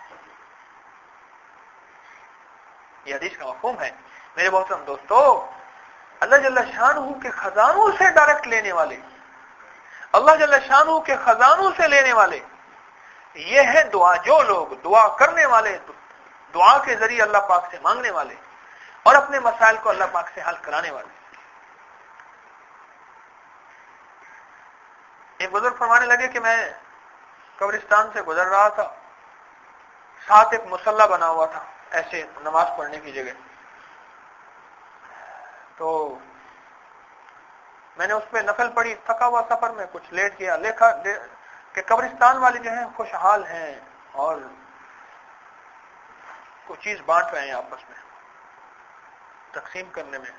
یہ حدیث کا مفہوم ہے. میرے محترم دوستو, اللہ جل شانہ کے خزانوں سے ڈائریکٹ لینے والے, اللہ جل شانہ کے خزانوں سے لینے والے, یہ ہے دعا. جو لوگ دعا کرنے والے, دعا کے ذریعے اللہ پاک سے مانگنے والے اور اپنے مسائل کو اللہ پاک سے حل کرانے والے. ایک بزرگ فرمانے لگے کہ میں قبرستان سے گزر رہا تھا, ساتھ ایک مصلی بنا ہوا تھا ایسے نماز پڑھنے کی جگہ. تو میں نے اس پہ نفل پڑھی, تھکا ہوا سفر میں کچھ لیٹ گیا, دیکھا کہ قبرستان والے جو ہیں خوشحال ہیں اور کچھ چیز بانٹ رہے ہیں آپس میں, تقسیم کرنے میں.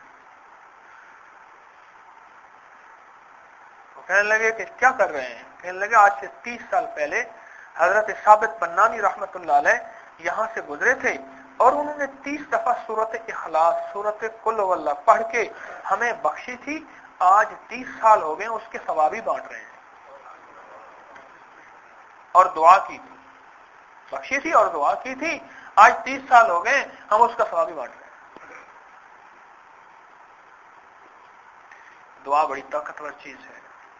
وہ کہنے لگے کہ کیا کر رہے ہیں؟ کہنے لگے آج سے تیس سال پہلے حضرت ثابت بنانی رحمت اللہ علیہ یہاں سے گزرے تھے اور انہوں نے تیس دفعہ سورت اخلاص, سورت قل هو اللہ پڑھ کے ہمیں بخشی تھی. آج تیس سال ہو گئے, اس کے ثواب ہی بانٹ رہے ہیں. اور دعا کی تھی, بخشی تھی اور دعا کی تھی, آج تیس سال ہو گئے, ہم اس کا ثواب ہی بانٹ رہے ہیں. دعا بڑی طاقتور چیز ہے.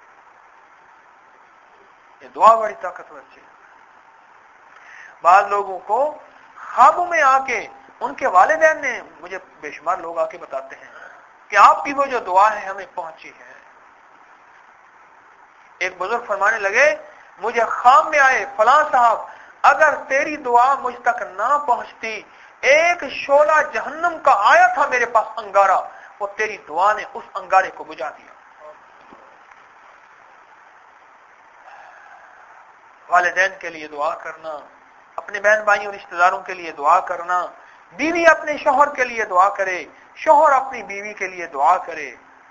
یہ دعا بڑی طاقتور چیز ہے. بعض لوگوں کو خوابوں میں آ کے ان کے والدین نے, مجھے بے شمار لوگ آ کے بتاتے ہیں کہ آپ کی وہ جو دعا ہے ہمیں پہنچی ہے. ایک بزرگ فرمانے لگے, مجھے خواب میں آئے فلاں صاحب, اگر تیری دعا مجھ تک نہ پہنچتی, ایک شعلہ جہنم کا آیا تھا میرے پاس انگارہ, وہ تیری دعا نے اس انگارے کو بجھا دیا. والدین کے لیے دعا کرنا, اپنے بہن بھائیوں اور رشتہ داروں کے لیے دعا کرنا, بیوی اپنے شوہر کے لیے دعا کرے, شوہر اپنی بیوی کے لیے دعا کرے.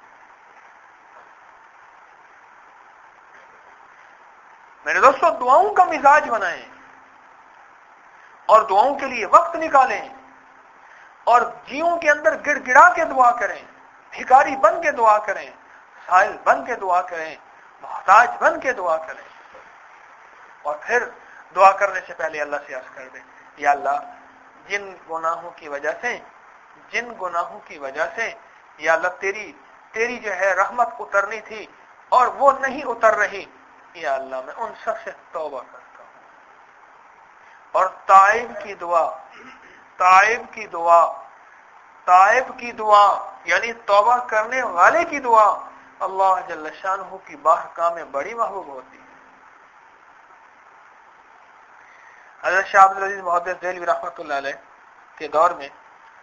میرے دوستو, دعاؤں کا مزاج بنائیں اور دعاؤں کے لیے وقت نکالیں اور جیوں کے اندر گڑ گڑا کے دعا کریں, بھکاری بن کے دعا کریں, سائل بن کے دعا کریں, محتاج بن کے دعا کریں. اور پھر دعا کرنے سے پہلے اللہ سے عرض کر دیں, یا اللہ جن گناہوں کی وجہ سے جن گناہوں کی وجہ سے یا اللہ تیری تیری جو ہے رحمت اترنی تھی اور وہ نہیں اتر رہی, یا اللہ میں ان سب سے توبہ کرتا ہوں. اور تائب کی دعا, تائب کی دعا, تائب کی دعا یعنی توبہ کرنے والے کی دعا اللہ جل شانہ کی بارگاہ میں بڑی محبوب ہوتی ہے. حضرت شاہ عبد العزیز محدث دہلوی رحمۃ اللہ علیہ کے دور میں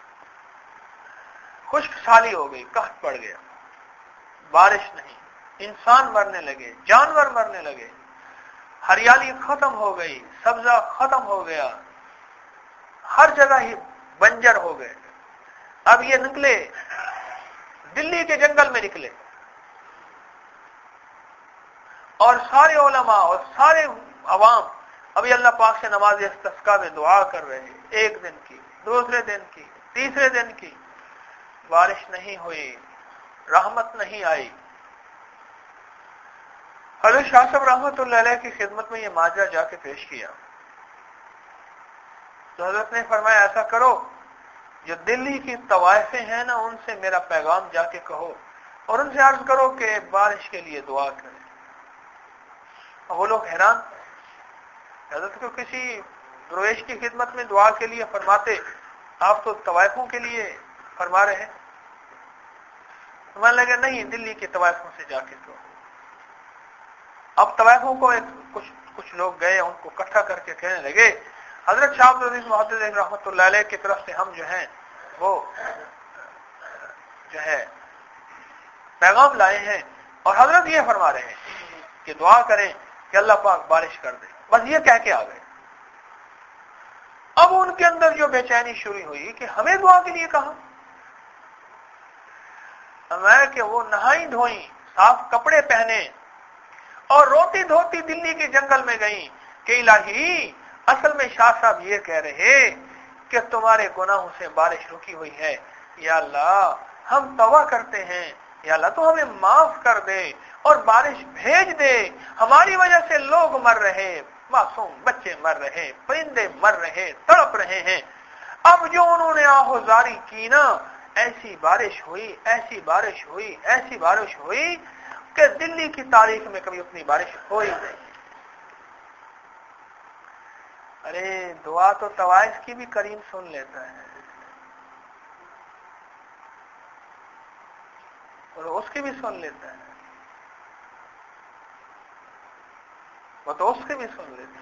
خشک سالی ہو گئی, قحط پڑ گیا, بارش نہیں, انسان مرنے لگے, جانور مرنے لگے, ہریالی ختم ہو گئی, سبزہ ختم ہو گیا, ہر جگہ ہی بنجر ہو گئے. اب یہ نکلے دلی کے جنگل میں نکلے اور سارے علماء اور سارے عوام ابھی اللہ پاک سے نماز استسقاء میں دعا کر رہے ہیں, ایک دن کی, دوسرے دن کی, تیسرے دن کی, بارش نہیں ہوئی, رحمت نہیں آئی. حضرت شاہ صاحب رحمۃ اللہ علیہ کی خدمت میں یہ ماجرا جا کے پیش کیا تو حضرت نے فرمایا ایسا کرو جو دلی کی طوائفیں ہیں نا ان سے میرا پیغام جا کے کہو اور ان سے عرض کرو کہ بارش کے لیے دعا کریں. وہ لوگ حیران، حضرت کو کسی درویش کی خدمت میں دعا کے لیے فرماتے، آپ تو طوائفوں کے لیے فرما رہے ہیں. من لگا نہیں، دلی کے طوائفوں سے جا کے کہو. اب طوائفوں کو ایک کچھ کچھ لوگ گئے، ان کو اکٹھا کر کے کہنے لگے حضرت شاہ عبد العزیز محدث رحمۃ اللہ علیہ کی طرف سے ہم جو ہیں وہ جو ہے پیغام لائے ہیں اور حضرت یہ فرما رہے ہیں کہ دعا کریں کہ اللہ پاک بارش کر دے. بس یہ کہہ کے آ گئے. اب ان کے اندر جو بے چینی شروع ہوئی کہ ہمیں دعا کے لیے کہا. میں کہ وہ نہائی دھوئی، صاف کپڑے پہنے اور روتی دھوتی دلی کے جنگل میں گئیں کہ الہی اصل میں شاہ صاحب یہ کہہ رہے کہ تمہارے گناہوں سے بارش رکی ہوئی ہے، یا اللہ ہم توبہ کرتے ہیں، یا اللہ تو ہمیں معاف کر دے اور بارش بھیج دے. ہماری وجہ سے لوگ مر رہے، معصوم بچے مر رہے، پرندے مر رہے، تڑپ رہے ہیں. اب جو انہوں نے آہوزاری کی نا، ایسی بارش ہوئی ایسی بارش ہوئی ایسی بارش ہوئی کہ دلی کی تاریخ میں کبھی اتنی بارش ہوئی نہیں. ارے دعا تو طوائف کی بھی کریم سن لیتا ہے اور اس کی بھی سن لیتا ہے، وہ تو اس کی بھی سن لیتا ہے.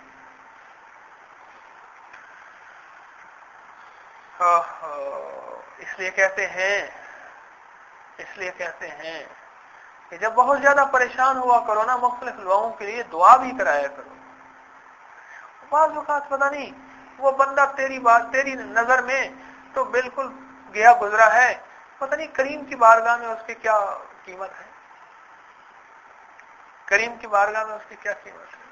اس لیے کہتے ہیں اس لیے کہتے ہیں کہ جب بہت زیادہ پریشان ہوا کرو نا، مختلف لوگوں کے لیے دعا بھی کرایا کرو. بعض اوقات پتہ نہیں وہ بندہ تیری بات تیری نظر میں تو بالکل گیا گزرا ہے، پتہ نہیں کریم کی بارگاہ میں اس کی کیا قیمت ہے، کریم کی بارگاہ میں اس کی کیا قیمت ہے.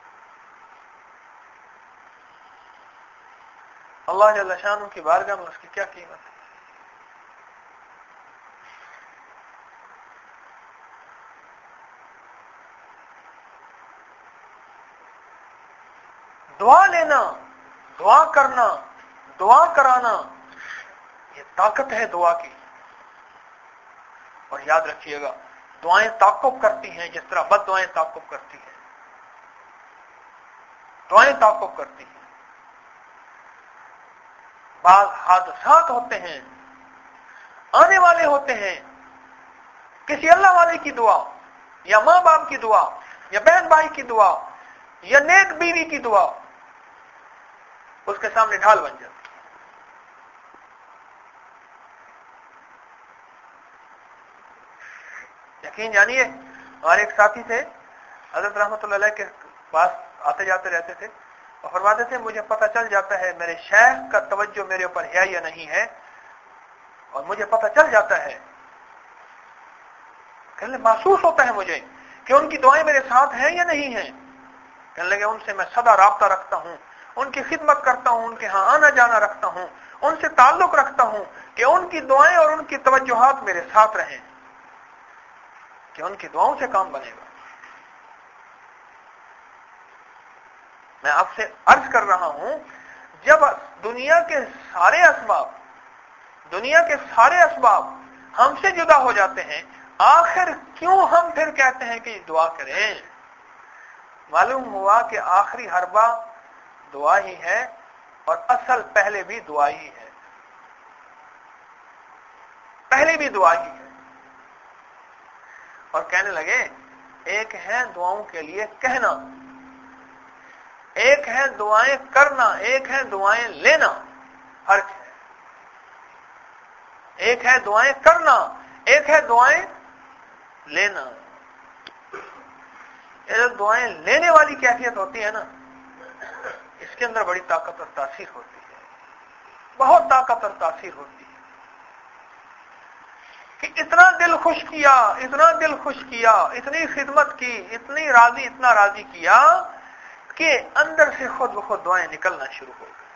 اللہ جل شانہ کی بارگاہ میں اس کی کیا قیمت ہے. دعا لینا، دعا کرنا، دعا کرانا، یہ طاقت ہے دعا کی. اور یاد رکھیے گا دعائیں تعاقب کرتی ہیں جس طرح بد دعائیں تعاقب کرتی ہیں. دعائیں تعاقب کرتی ہیں. بعض حادثات ہوتے ہیں، آنے والے ہوتے ہیں، کسی اللہ والے کی دعا یا ماں باپ کی دعا یا بہن بھائی کی دعا یا نیک بیوی کی دعا اس کے سامنے ڈھال بن جاتی. یقین جانیے ہمارے ایک ساتھی تھے، حضرت رحمۃ اللہ علیہ کے پاس آتے جاتے رہتے تھے اور فرماتے تھے مجھے پتہ چل جاتا ہے میرے شیخ کا توجہ میرے اوپر ہے یا نہیں ہے، اور مجھے پتہ چل جاتا ہے، کہنے محسوس ہوتا ہے مجھے کہ ان کی دعائیں میرے ساتھ ہیں یا نہیں ہیں. کہنے لگے ان سے میں سدا رابطہ رکھتا ہوں، ان کی خدمت کرتا ہوں، ان کے ہاں آنا جانا رکھتا ہوں، ان سے تعلق رکھتا ہوں کہ ان کی دعائیں اور ان کی توجہات میرے ساتھ رہیں، کہ ان کی دعاؤں سے کام بنے گا. میں آپ سے عرض کر رہا ہوں جب دنیا کے سارے اسباب دنیا کے سارے اسباب ہم سے جدا ہو جاتے ہیں، آخر کیوں ہم پھر کہتے ہیں کہ دعا کریں؟ معلوم ہوا کہ آخری حربہ دعا ہی ہے اور اصل پہلے بھی دعا ہی ہے، پہلے بھی دعا ہی ہے. اور کہنے لگے ایک ہے دعاؤں کے لیے کہنا، ایک ہے دعائیں کرنا، ایک ہے دعائیں لینا. فرق ہے. ایک ہے دعائیں کرنا، ایک ہے دعائیں لینا. یہ جو دعائیں لینے والی کیفیت ہوتی ہے نا، اس کے اندر بڑی طاقت اور تاثیر ہوتی ہے، بہت طاقت اور تاثیر ہوتی ہے. کہ اتنا دل خوش کیا، اتنا دل خوش کیا، اتنی خدمت کی، اتنی راضی اتنا راضی کیا کہ اندر سے خود بخود دعائیں نکلنا شروع ہو گئی،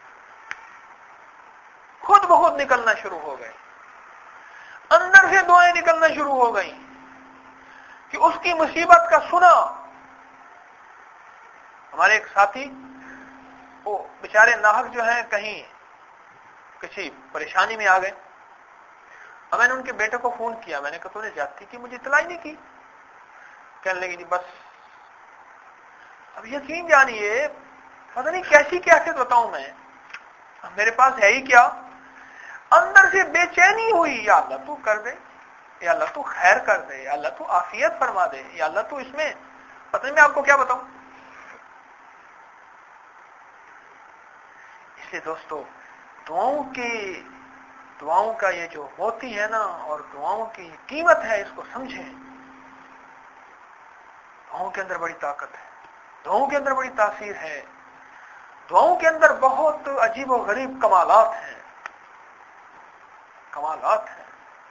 خود بخود نکلنا شروع ہو گئے، اندر سے دعائیں نکلنا شروع ہو گئیں کہ اس کی مصیبت کا سنا. ہمارے ایک ساتھی وہ بیچارے ناحق جو ہیں کہیں کسی پریشانی میں آ گئے. اب میں نے ان کے بیٹے کو فون کیا, میں نے کہا تو نے زیادتی کی, مجھے اطلاع ہی نہیں کی. کہنے لگی جی بس. اب یقین جانیے پتہ نہیں کیسی کیفیت بتاؤں میں, میرے پاس ہے ہی کیا, اندر سے بے چینی ہوئی, یا اللہ تو کر دے, یا اللہ تو خیر کر دے, یا اللہ تو عافیت فرما دے, یا اللہ تو اس میں پتہ نہیں میں آپ کو کیا بتاؤں. اس لیے دوستو دعاؤں کی دعاؤں کا یہ جو ہوتی ہے نا, اور دعاؤں کی قیمت ہے, اس کو سمجھیں. دعاؤں کے اندر بڑی طاقت ہے, دعاؤں کے اندر بڑی تاثیر ہے, دعاؤں کے اندر بہت عجیب و غریب کمالات ہیں, کمالات ہیں.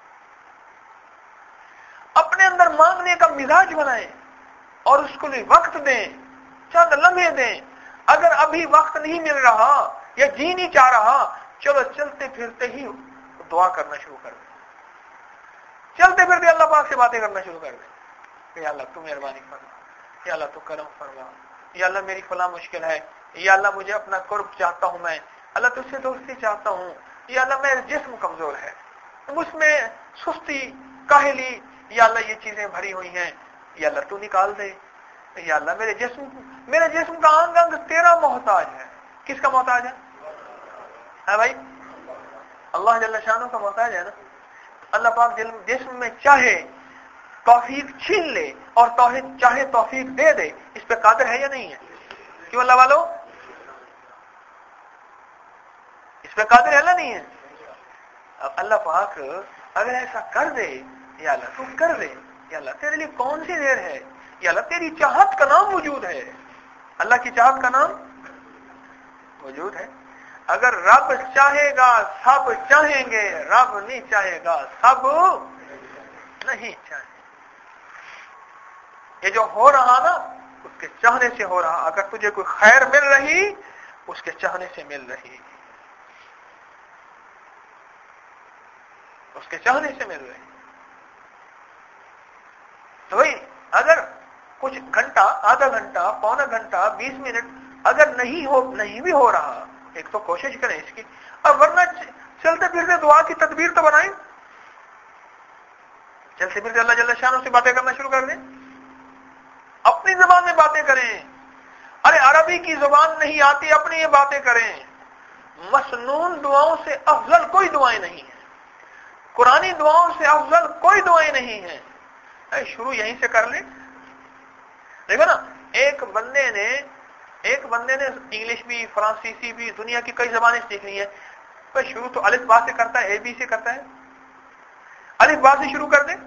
اپنے اندر مانگنے کا مزاج بنائیں اور اس کو لیے وقت دیں, چند لمحے دیں. اگر ابھی وقت نہیں مل رہا یا جی نہیں چاہ رہا, چلو چلتے پھرتے ہی دعا کرنا شروع کر دیں, چلتے پھرتے اللہ پاک سے باتیں کرنا شروع کر دیں. یا اللہ تو مہربانی فرما, یا اللہ تو کرم فرما, یا اللہ میری فلاں مشکل ہے, یا اللہ مجھے اپنا قرب چاہتا ہوں میں, اللہ تجھ سے دوستی چاہتا ہوں, یا اللہ میرا جسم کمزور ہے, مجھ میں سستی کاہلی, یا اللہ یہ چیزیں بھری ہوئی ہیں, یا اللہ تو نکال دے. یا اللہ میرے جسم میرے جسم کا انگ انگ تیرا محتاج ہے. کس کا محتاج ہے؟ ہے بھائی اللہ جل شانہ کا محتاج ہے نا. اللہ پاک جسم میں چاہے توفیق چھین لے اور توحید چاہے توفیق دے دے, اس پہ قادر ہے یا نہیں ہے؟ کیوں اللہ والو اس پہ قادر ہے یا نہیں ہے؟ اب اللہ پاک اگر ایسا کر دے, یا اللہ تو کر دے, یا اللہ تیرے لیے کون سی دیر ہے, یا اللہ تیری چاہت کا نام موجود ہے. اللہ کی چاہت کا نام موجود ہے. اگر رب چاہے گا سب چاہیں گے, رب نہیں چاہے گا سب نہیں چاہیں. یہ جو ہو رہا نا اس کے چاہنے سے ہو رہا. اگر تجھے کوئی خیر مل رہی اس کے چاہنے سے مل رہی, اس کے چاہنے سے مل رہی. تو بھائی اگر کچھ گھنٹہ, آدھا گھنٹہ, پونا گھنٹہ, بیس منٹ اگر نہیں ہو نہیں بھی ہو رہا, ایک تو کوشش کریں اس کی, اور ورنہ چلتے پھرتے دعا کی تدبیر تو بنائیں. چلتے پھرتے اللہ جل شانہ سے باتیں کرنا شروع کر دیں, اپنی زبان میں باتیں کریں. ارے عربی کی زبان نہیں آتی, اپنی یہ باتیں کریں. مسنون دعاؤں سے افضل کوئی دعائیں نہیں ہیں, قرآنی دعاؤں سے افضل کوئی دعائیں نہیں ہیں. شروع یہیں سے کر لیں. دیکھو نا, ایک بندے نے ایک بندے نے انگلش بھی, فرانسیسی بھی, دنیا کی کئی زبانیں سیکھنی ہے. تو شروع تو الف با سے کرتا ہے, اے بی سے کرتا ہے. الف با سے شروع کر دیں,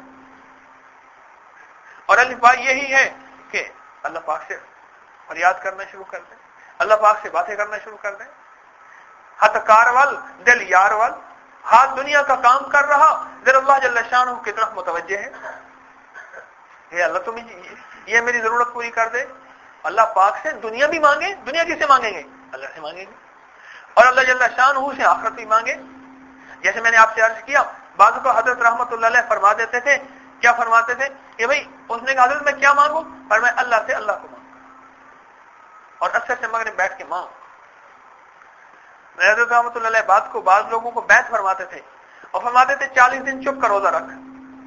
اور الف با یہی ہے کہ اللہ پاک سے فریاد کرنا شروع کر دیں, اللہ پاک سے باتیں کرنا شروع کر دیں. ہاتھ کار وال دل یار وال, ہاتھ دنیا کا کام کر رہا, دل اللہ جل شانہ کی طرف متوجہ ہے. اے اللہ تم یہ میری ضرورت پوری کر دے. اللہ پاک سے دنیا بھی مانگے, دنیا کس سے مانگیں گے؟ اللہ سے مانگیں گے. اور اللہ جل شانہ سے آخرت بھی مانگے. جیسے میں نے آپ سے عرض کیا, بعض کو حضرت رحمت اللہ علیہ فرما دیتے تھے, کیا فرماتے تھے کہ بھائی اس نے کہا حضرت میں کیا مانگوں, پر میں اللہ سے اللہ کو مانگوں, اور اثر سے مغرب بیٹھ کے مانگ. حضرت رحمت اللہ علیہ بات کو بعض لوگوں کو بیعت فرماتے تھے, اور فرماتے تھے چالیس دن چپ کر روزہ رکھ.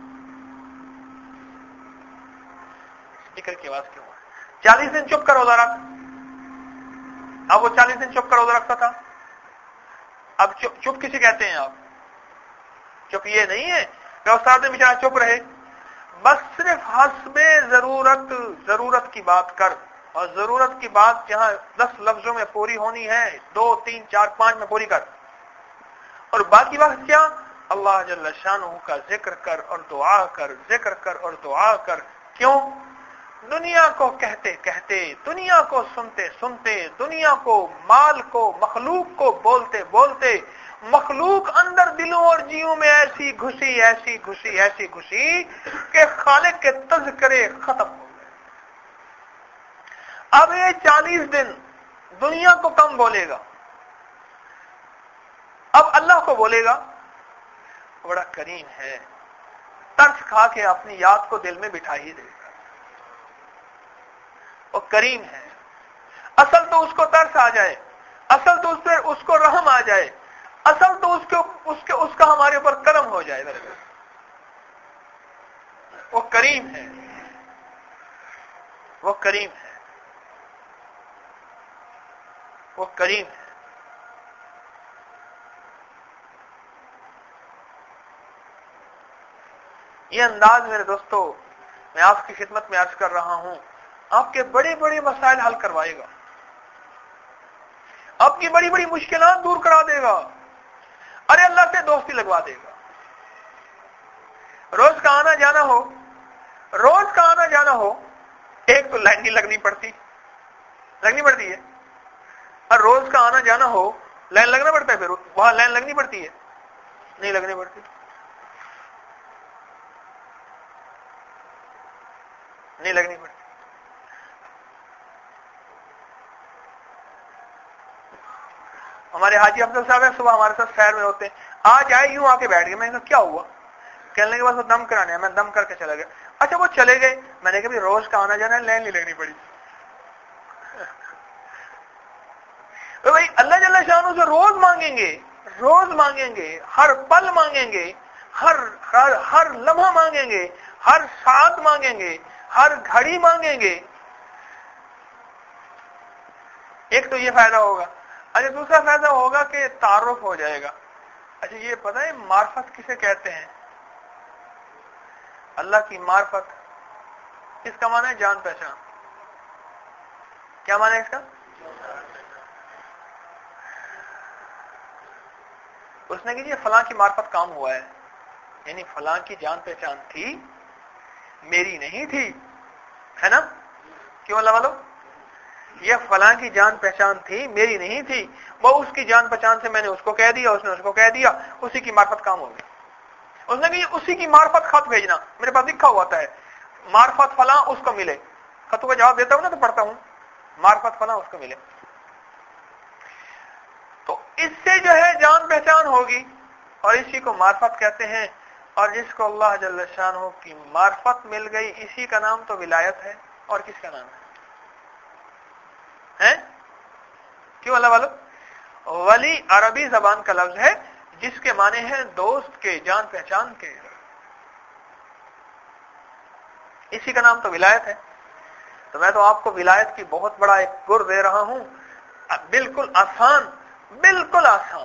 اسپیکر کی آواز کیوں ہے؟ چالیس دن چپ کر روزہ رکھ. اب وہ چالیس دن چپ کر روزہ رکھتا تھا. اب چپ چپ کسی کہتے ہیں آپ؟ چپ یہ نہیں ہے کہ استاد نے بیچارہ چپ رہے, بس صرف حسب ضرورت ضرورت کی بات کر, اور ضرورت کی بات جہاں دس لفظوں میں پوری ہونی ہے, دو تین چار پانچ میں پوری کر, اور باقی وقت کیا اللہ جل شانہ کا ذکر کر اور دعا کر, ذکر کر اور دعا کر. کیوں؟ دنیا کو کہتے کہتے, دنیا کو سنتے سنتے, دنیا کو, مال کو, مخلوق کو بولتے بولتے, مخلوق اندر دلوں اور جیوں میں ایسی گھسی ایسی گھسی ایسی گھسی کہ خالق کے تذکرے ختم ہو گئے. اب یہ چالیس دن دنیا کو کم بولے گا, اب اللہ کو بولے گا. بڑا کریم ہے, ترس کھا کے اپنی یاد کو دل میں بٹھا ہی دے گا. اور کریم ہے. اصل تو اس کو ترس آ جائے, اصل تو اس پر اس کو رحم آ جائے, اصل تو اس کے اس کے اس کا ہمارے اوپر کرم ہو جائے گا. وہ کریم ہے, وہ کریم ہے, وہ کریم ہے. یہ انداز میرے دوستو میں آپ کی خدمت میں عرض کر رہا ہوں, آپ کے بڑے بڑے مسائل حل کروائے گا, آپ کی بڑی بڑی مشکلات دور کرا دے گا. ارے اللہ سے دوستی لگوا دے گا. روز کا آنا جانا ہو, روز کا آنا جانا ہو, ایک تو لائن نہیں لگنی پڑتی, لگنی پڑتی ہے. اور روز کا آنا جانا ہو لائن لگنا پڑتا ہے, پھر وہاں لائن لگنی پڑتی ہے, نہیں لگنی پڑتی, نہیں لگنی پڑتی. ہمارے حاجی افضل صاحب ہیں, صبح ہمارے ساتھ سیر میں ہوتے ہیں, آج آئے یوں آ کے بیٹھ گئے. میں نے کہا کیا ہوا؟ کہنے کے بعد وہ دم کرانے, میں دم کر کے چلا گیا. اچھا وہ چلے گئے, میں نے کہا روز کا آنا جانا لائن نہیں لگنی پڑی. بھائی اللہ جل شانہ سے روز مانگیں گے, روز مانگیں گے, ہر پل مانگیں گے, ہر ہر ہر لمحہ مانگیں گے, ہر ساتھ مانگیں گے, ہر گھڑی مانگیں گے. ایک تو یہ فائدہ ہوگا. اچھا دوسرا فائدہ ہوگا کہ تعارف ہو جائے گا. اچھا یہ پتہ ہے معرفت کسے کہتے ہیں؟ اللہ کی معرفت, اس کا معنی ہے جان پہچان. کیا معنی ہے اس کا؟ اس نے کہ فلاں کی معرفت کام ہوا ہے, یعنی فلاں کی جان پہچان تھی, میری نہیں تھی, ہے نا؟ کیوں اللہ والو؟ یہ فلاں کی جان پہچان تھی, میری نہیں تھی. وہ اس کی جان پہچان سے میں نے اس کو کہہ دیا, اس نے اس کو کہہ دیا, اسی کی معرفت کام ہو گئی. اس نے کہ اسی کی معرفت خط بھیجنا, میرے پاس لکھا ہوا ہے معرفت فلاں اس کو ملے. خطوں کا جواب دیتا ہوں نا تو پڑھتا ہوں, معرفت فلاں اس کو ملے. تو اس سے جو ہے جان پہچان ہوگی, اور اسی کو معرفت کہتے ہیں. اور جس کو اللہ جل شانہ کی معرفت مل گئی, اسی کا نام تو ولایت ہے. اور کس کا نام ہے؟ ہیں کیوں اللہ والو؟ ولی عربی زبان کا لفظ ہے جس کے معنی ہے دوست کے, جان پہچان کے. اسی کا نام تو ولایت ہے. تو میں تو آپ کو ولایت کی بہت بڑا ایک گر دے رہا ہوں, بالکل آسان, بالکل آسان.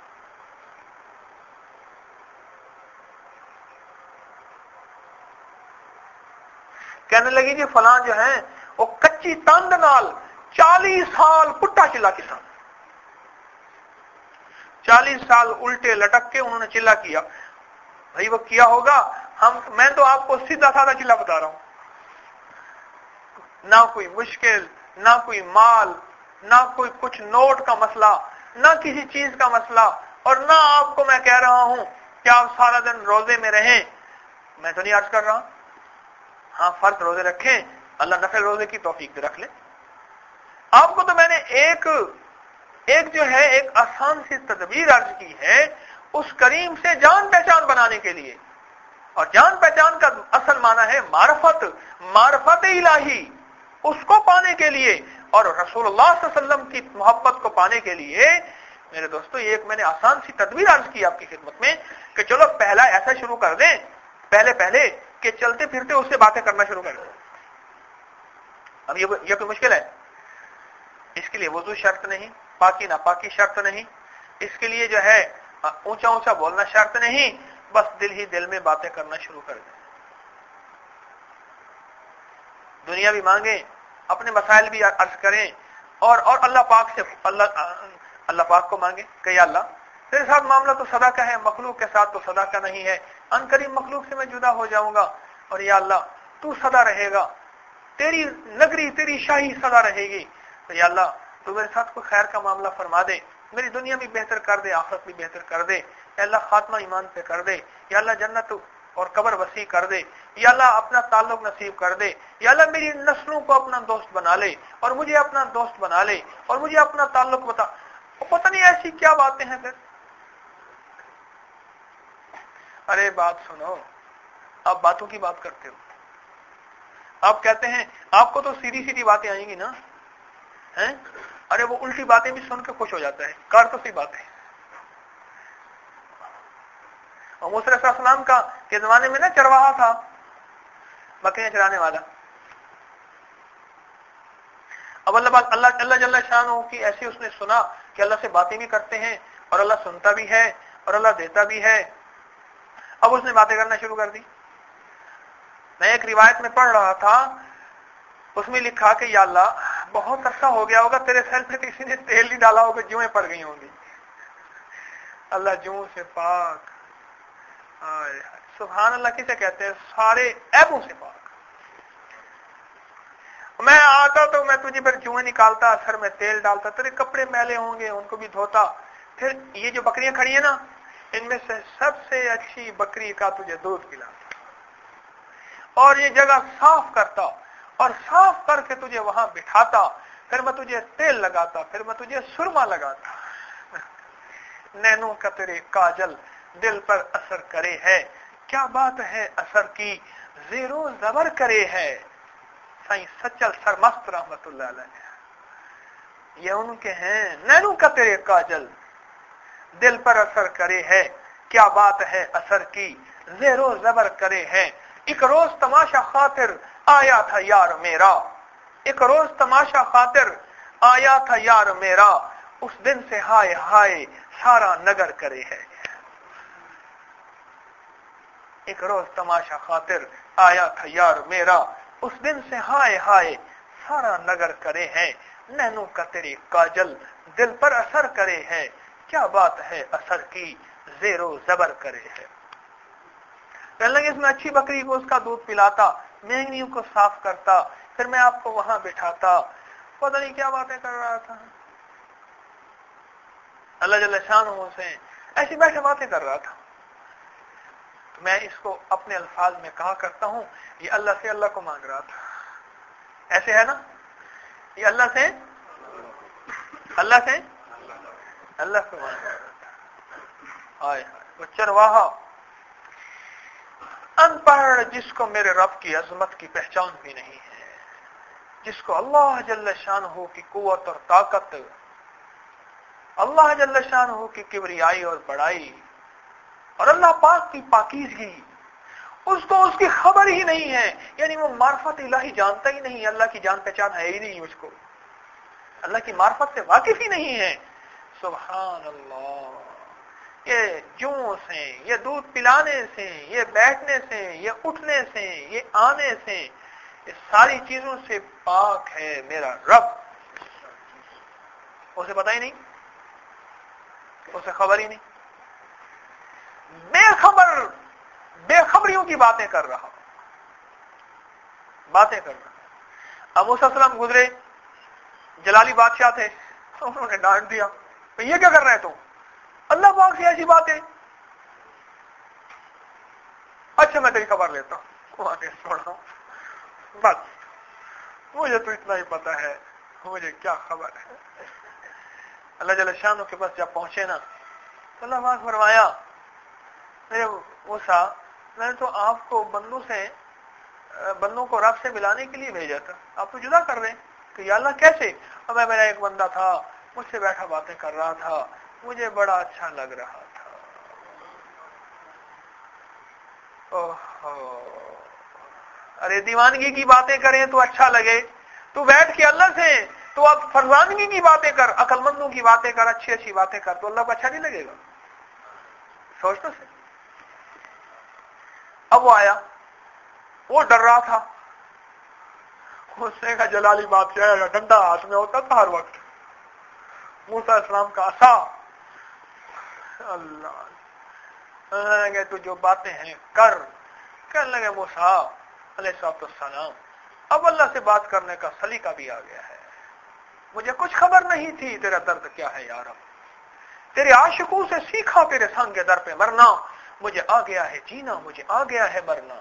کہنے لگی جی فلاں جو ہیں وہ کچی تند نال چالیس سال پٹا چلا کسان, چالیس سال الٹے لٹک کے انہوں نے چلا کیا. بھائی وہ کیا ہوگا, ہم میں تو آپ کو سیدھا سادہ چلا بتا رہا ہوں. نہ کوئی مشکل, نہ کوئی مال, نہ کوئی کچھ نوٹ کا مسئلہ, نہ کسی چیز کا مسئلہ, اور نہ آپ کو میں کہہ رہا ہوں کہ آپ سارا دن روزے میں رہیں. میں تو نہیں عرض کر رہا, ہاں فرض روزے رکھیں, اللہ نفل روزے کی توفیق بھی رکھ لے. آپ کو تو میں نے ایک ایک جو ہے ایک آسان سی تدبیر عرض کی ہے اس کریم سے جان پہچان بنانے کے لیے. اور جان پہچان کا اصل معنی ہے معرفت, معرفت الہی, اس کو پانے کے لیے اور رسول اللہ صلی اللہ علیہ وسلم کی محبت کو پانے کے لیے. میرے دوستو یہ ایک میں نے آسان سی تدبیر عرض کی آپ کی خدمت میں کہ چلو پہلا ایسا شروع کر دیں, پہلے پہلے کہ چلتے پھرتے اس سے باتیں کرنا شروع کر دیں. اب یہ یہ کوئی مشکل ہے؟ اس کے لیے وضو شرط نہیں, پاکی ناپاکی شرط نہیں, اس کے لیے جو ہے اونچا اونچا بولنا شرط نہیں, بس دل ہی دل میں باتیں کرنا شروع کر دیں. دنیا بھی مانگیں, اپنے مسائل بھی عرض کریں, اور اور اللہ پاک سے اللہ اللہ پاک کو مانگیں کہ یا اللہ میرے ساتھ معاملہ تو صدا کا ہے, مخلوق کے ساتھ تو صدا کا نہیں ہے. ان قریب مخلوق سے میں جدا ہو جاؤں گا, اور یا اللہ تو صدا رہے گا, تیری نگری تیری شاہی صدا رہے گی. تو یا اللہ تو میرے ساتھ کوئی خیر کا معاملہ فرما دے, میری دنیا بھی بہتر کر دے, آخرت بھی بہتر کر دے. یا اللہ خاتمہ ایمان پہ کر دے. یا اللہ جنت اور قبر وسیع کر دے. یا اللہ اپنا تعلق نصیب کر دے. یا اللہ میری نسلوں کو اپنا دوست بنا لے, اور مجھے اپنا دوست بنا لے, اور مجھے اپنا تعلق بتا. پتہ نہیں ایسی کیا باتیں ہیں پھر. ارے بات سنو, آپ باتوں کی بات کرتے ہو, آپ کہتے ہیں آپ کو تو سیدھی سیدھی باتیں آئیں گی نا, ہیں؟ ارے وہ الٹی باتیں بھی سن کے خوش ہو جاتا ہے, کر تو سی باتیں. اور موسیٰ علیہ السلام کا کے زمانے میں نا چرواہا تھا، بکریاں چرانے والا. اب اللہ بات اللہ اللہ جل شانہ کی ایسی اس نے سنا کہ اللہ سے باتیں بھی کرتے ہیں اور اللہ سنتا بھی ہے اور اللہ دیتا بھی ہے. اب اس نے باتیں کرنا شروع کر دی. میں ایک روایت میں پڑھ رہا تھا، اس میں لکھا کہ یا اللہ بہت عرصہ ہو گیا ہوگا تیرے سر پہ کسی نے تیل نہیں ڈالا ہوگا، جوئیں پڑ گئی ہوں گی. اللہ جوں سے پاک. آئے سبحان اللہ کسے کہتے ہیں؟ سارے عیبوں سے پاک. میں آتا تو میں تجھے پھر جوئیں نکالتا، سر میں تیل ڈالتا، تیرے کپڑے میلے ہوں گے ان کو بھی دھوتا، پھر یہ جو بکریاں کھڑی ہیں نا ان میں سے سب سے اچھی بکری کا تجھے دودھ پلاتا اور یہ جگہ صاف کرتا اور صاف کر کے تجھے وہاں بٹھاتا، پھر میں تجھے تیل لگاتا، پھر میں تجھے سرما لگاتا. نینوں کا تیرے کاجل دل پر اثر کرے ہے، کیا بات ہے اثر کی زیر و زبر کرے ہے. سائیں سچل سرمست رحمت اللہ علیہ یہ ان کے ہیں. نینوں کا تیرے کاجل دل پر اثر کرے ہے، کیا بات ہے اثر کی زیر و زبر کرے ہے. ایک روز تماشا خاطر آیا تھا یار میرا، ایک روز تماشا خاطر آیا تھا یار میرا، اس دن سے ہائے ہائے سارا نگر کرے ہے. ایک روز تماشا خاطر آیا تھا یار میرا، اس دن سے ہائے ہائے سارا نگر کرے ہے. نینوں کا تیرے کاجل دل پر اثر کرے ہے، کیا بات ہے اثر کی زیر و زبر کرے ہے. کہنے لگے اس میں اچھی بکری کو اس کا دودھ پلاتا، مہنگیوں کو صاف کرتا، پھر میں آپ کو وہاں بٹھاتا. پتہ نہیں کیا باتیں کر رہا تھا. اللہ جل شانہ سے ایسی بیٹھے باتیں کر رہا تھا. میں اس کو اپنے الفاظ میں کہا کرتا ہوں یہ اللہ سے اللہ کو مانگ رہا تھا. ایسے ہے نا، یہ اللہ سے اللہ سے اللہ کو مانگ رہا تھا. آئے وہ چرواہا ان پڑھ جس کو میرے رب کی عظمت کی پہچان بھی نہیں ہے، جس کو اللہ جل شانہ کی قوت اور طاقت، اللہ جل شانہ کی کبریائی اور بڑائی اور اللہ پاک کی پاکیزگی اس کو اس کی خبر ہی نہیں ہے. یعنی وہ معرفت الہی جانتا ہی نہیں، اللہ کی جان پہچان ہے ہی نہیں، اس کو اللہ کی معرفت سے واقف ہی نہیں ہے. سبحان اللہ. یہ جوں سے، یہ دودھ پلانے سے، یہ بیٹھنے سے، یہ اٹھنے سے، یہ آنے سے، یہ ساری چیزوں سے پاک ہے میرا رب. اسے پتہ ہی نہیں، اسے خبر ہی نہیں، بے خبر بے خبریوں کی باتیں کر رہا باتیں کر رہا. اب موسیٰ علیہ السلام گزرے، جلالی بادشاہ تھے، انہوں نے ڈانٹ دیا یہ کیا کر رہے تم؟ اللہ پاک سے ایسی باتیں. اچھا میں تیری خبر لیتا ہوں، وہاں کے چھوڑا بس مجھے تو اتنا ہی پتا ہے، مجھے کیا خبر ہے. اللہ جل شانہ کے پاس جب پہنچے نا تو اللہ پاک فرمایا میرے موسیٰ میں نے تو آپ کو بندوں سے بندوں کو رب سے ملانے کے لیے بھیجا تھا، آپ تو جدا کر رہے ہیں کہ یا اللہ کیسے؟ اور میں میرا ایک بندہ تھا مجھ سے بیٹھا باتیں کر رہا تھا، مجھے بڑا اچھا لگ رہا تھا. اوہ ارے دیوانگی کی باتیں کریں تو اچھا لگے، تو بیٹھ کے اللہ سے تو اب فرزانگی کی باتیں کر، عقل مندوں کی باتیں کر، اچھی اچھی باتیں کر، تو اللہ کو اچھا نہیں لگے گا. سوچ تو سے. اب وہ آیا، وہ ڈر رہا تھا، اس نے کہا جلالی بادشاہ کا ڈنڈا ہاتھ میں ہوتا تھا ہر وقت، موسیٰ علیہ السلام کا عصا. اللہ کہ تو جو باتیں ہیں کر. کہنے لگے موسیٰ علیہ السلام اب اللہ سے بات کرنے کا سلیقہ بھی آ گیا ہے، مجھے کچھ خبر نہیں تھی تیرا درد کیا ہے یار، تیرے عاشقوں سے سیکھا تیرے سنگ کے در پہ مرنا، مجھے آ گیا ہے جینا، مجھے آ گیا ہے مرنا.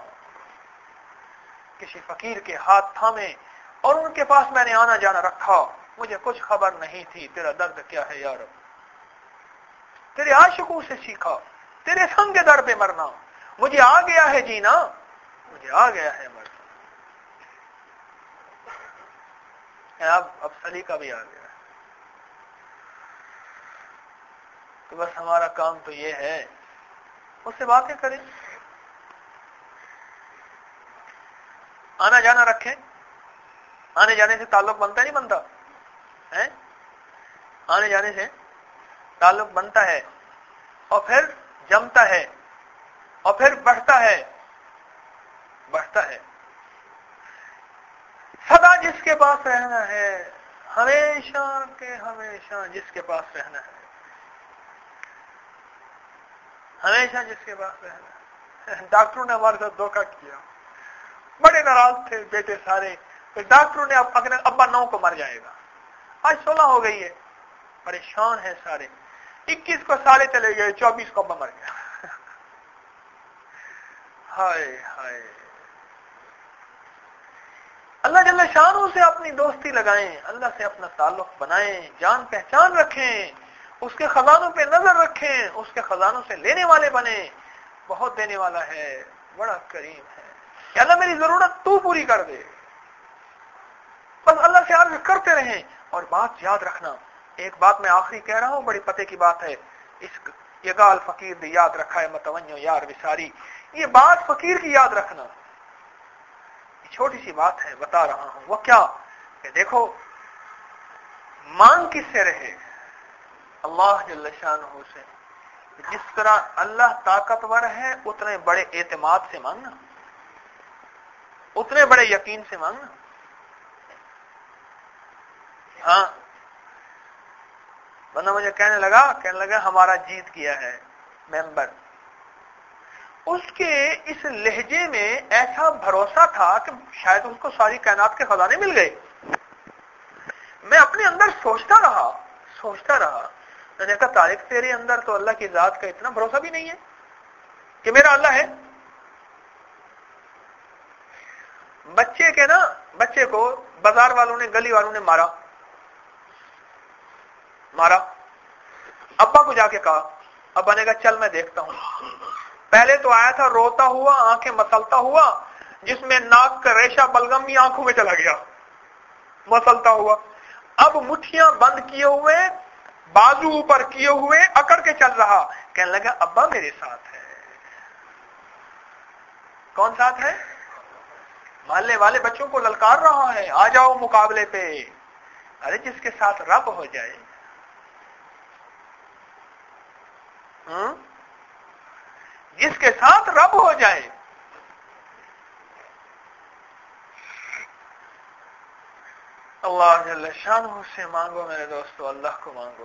کسی فقیر کے ہاتھ تھامے اور ان کے پاس میں نے آنا جانا رکھا، مجھے کچھ خبر نہیں تھی تیرا درد کیا ہے یار، تیرے عاشقوں سے سیکھا تیرے سنگ کے در پہ مرنا، مجھے آ گیا ہے جینا، مجھے آ گیا ہے مرنا. اب اب سلیقہ بھی آ گیا ہے. تو بس ہمارا کام تو یہ ہے اس سے باتیں کریں، آنا جانا رکھیں. آنے جانے سے تعلق بنتا نہیں بنتا ہے؟ آنے جانے سے تعلق بنتا ہے اور پھر جمتا ہے اور پھر بڑھتا ہے بڑھتا ہے. سدا جس کے پاس رہنا ہے، ہمیشہ کے ہمیشہ جس کے پاس رہنا ہے، ہمیشہ جس کے پاس رہنا ہے. ڈاکٹروں نے ہمارے ساتھ دھوکہ کیا، بڑے ناراض تھے بیٹے سارے. ڈاکٹروں نے اپنے ابا نو کو مر جائے گا، آج سولہ ہو گئی ہے، پریشان ہے سارے. اکیس کو سالے چلے گئے، چوبیس کو ابا مر گیا. ہائے ہائے. اللہ جل شانہ سے اپنی دوستی لگائیں، اللہ سے اپنا تعلق بنائیں، جان پہچان رکھیں، اس کے خزانوں پہ نظر رکھیں، اس کے خزانوں سے لینے والے بنیں. بہت دینے والا ہے، بڑا کریم ہے. کہ اللہ میری ضرورت تو پوری کر دے، بس اللہ سے عرض کرتے رہیں. اور بات یاد رکھنا، ایک بات میں آخری کہہ رہا ہوں، بڑی پتے کی بات ہے. اس یہ گال فقیر دی یاد رکھا ہے متونیو یار وساری. یہ بات فقیر کی یاد رکھنا، چھوٹی سی بات ہے بتا رہا ہوں. وہ کیا کہ دیکھو، مانگ کس سے رہے؟ اللہ جل شانہ سے. جس طرح اللہ طاقتور ہے اتنے بڑے اعتماد سے مانگنا، اتنے بڑے یقین سے مانگنا. ہاں بندہ مجھے کہنے لگا کہنے لگا ہمارا جیت کیا ہے ممبر. اس کے اس لہجے میں ایسا بھروسہ تھا کہ شاید اس کو ساری کائنات کے خزانے مل گئے. میں اپنے اندر سوچتا رہا سوچتا رہا میں نے کہا طارق تیرے اندر تو اللہ کی ذات کا اتنا بھروسہ بھی نہیں ہے کہ میرا اللہ ہے. بچے کے نا بچے کو بازار والوں نے گلی والوں نے مارا مارا ابا کو جا کے کہا، ابا نے کہا چل میں دیکھتا ہوں. پہلے تو آیا تھا روتا ہوا، آنکھیں مسلتا ہوا، جس میں ناک کا ریشہ بلغم بھی آنکھوں میں چلا گیا مسلتا ہوا. اب مٹھیاں بند کیے ہوئے، بازو اوپر کیے ہوئے اکڑ کے چل رہا. کہنے لگا ابا میرے ساتھ ہے. کون ساتھ ہے؟ محلے والے بچوں کو للکار رہا ہے، آ جاؤ مقابلے پہ. ارے جس کے ساتھ رب ہو جائے، ہاں جس کے ساتھ رب ہو جائے. اللہ جل شانہ سے مانگو میرے دوستو، اللہ کو مانگو.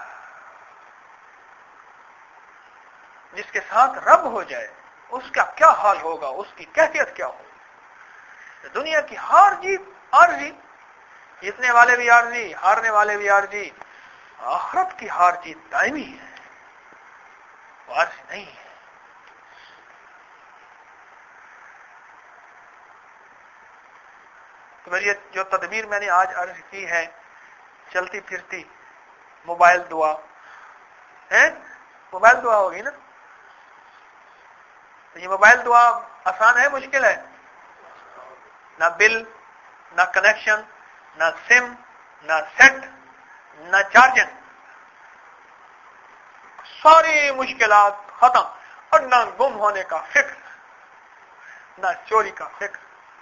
جس کے ساتھ رب ہو جائے اس کا کیا حال ہوگا، اس کی کیفیت کیا ہوگی. دنیا کی ہار جیت عارضی، جیتنے والے بھی عارضی، ہارنے والے بھی عارضی. آخرت کی ہار جیت دائمی ہے، عارضی نہیں ہے. تو میری جو تدبیر میں نے آج عرض کی ہے، چلتی پھرتی موبائل دعا ہے، موبائل دعا ہوگی نا. تو یہ موبائل دعا آسان ہے مشکل ہے؟ نہ بل، نہ کنیکشن، نہ سم، نہ سیٹ، نہ چارجنگ، ساری مشکلات ختم. اور نہ گم ہونے کا فکر، نہ چوری کا فکر.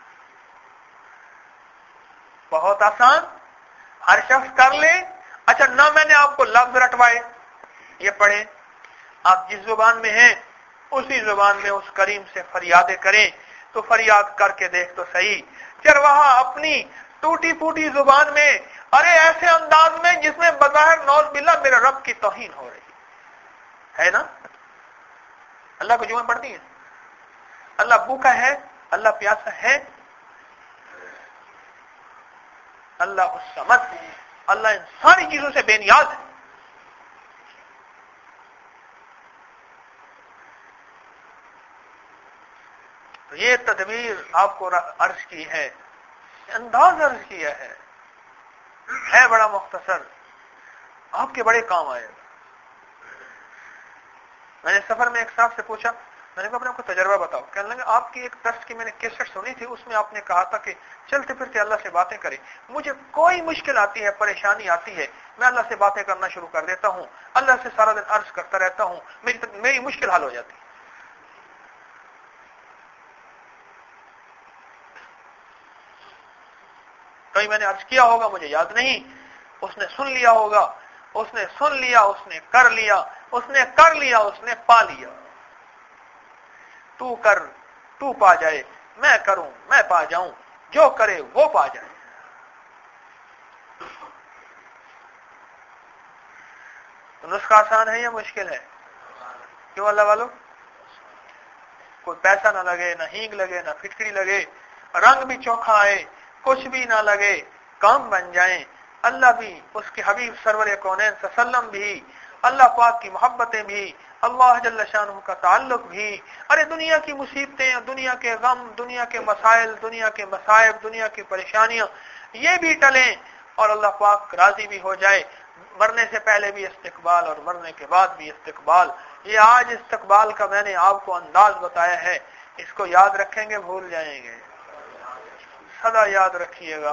بہت آسان، ہر شخص کر لے. اچھا نہ میں نے آپ کو لفظ رٹوائے، یہ پڑھیں. آپ جس زبان میں ہیں اسی زبان میں اس کریم سے فریادیں کریں. تو فریاد کر کے دیکھ تو صحیح. چرواہا اپنی ٹوٹی پھوٹی زبان میں، ارے ایسے انداز میں جس میں بظاہر نوز باللہ میرے رب کی توہین ہو رہی ہے نا. اللہ کو جمعہ پڑھتی ہیں، اللہ بھوکا ہے، اللہ پیاسا ہے، اللہ الصمد، اللہ ان ساری چیزوں سے بے نیاز ہے. تو یہ تدبیر آپ کو عرض کی ہے، انداز عرض کیا ہے، ہے بڑا مختصر، آپ کے بڑے کام آئے گا. میں نے سفر میں ایک صاحب سے پوچھا، میں نے کہا اپنے آپ کو تجربہ بتاؤ. کہنے لگا آپ کی ایک درس کی میں نے کیسٹ سنی تھی، اس میں آپ نے کہا تھا کہ چلتے پھرتے اللہ سے باتیں کریں. مجھے کوئی مشکل آتی ہے، پریشانی آتی ہے، میں اللہ سے باتیں کرنا شروع کر دیتا ہوں، اللہ سے سارا دن عرض کرتا رہتا ہوں، میری میری مشکل حل ہو جاتی ہے. कहीं मैंने अर्ज किया होगा, मुझे याद नहीं। उसने सुन लिया होगा, उसने सुन लिया, उसने कर लिया, उसने कर लिया, उसने पा लिया। तू कर तू पा जाए, मैं करूं मैं पा जाऊं, जो करे वो पा जाए। तो नुस्खा आसान है या मुश्किल है? क्यों अल्लाह वालों? कोई पैसा ना लगे, ना हींग लगे, ना फिटकड़ी लगे, रंग भी चोखा आए, कुछ भी ना लगे, काम बन जाए। अल्लाह भी, उसके हबीब सरवर कौनैन सल्लम भी, अल्लाह पाक की मोहब्बतें भी, अल्लाह जल्ल शानुहु का ताल्लुक भी। अरे दुनिया की मुसीबतें, दुनिया के गम, दुनिया के मसाइल, दुनिया के मसाइब, दुनिया की परेशानियां, ये भी टलें और अल्लाह पाक राजी भी हो जाए। मरने से पहले भी इस्तिकबाल और मरने के बाद भी इस्तिकबाल। ये आज इस्तिकबाल का मैंने आपको अंदाज बताया है, इसको याद रखेंगे, भूल जाएंगे? सदा याद रखिएगा।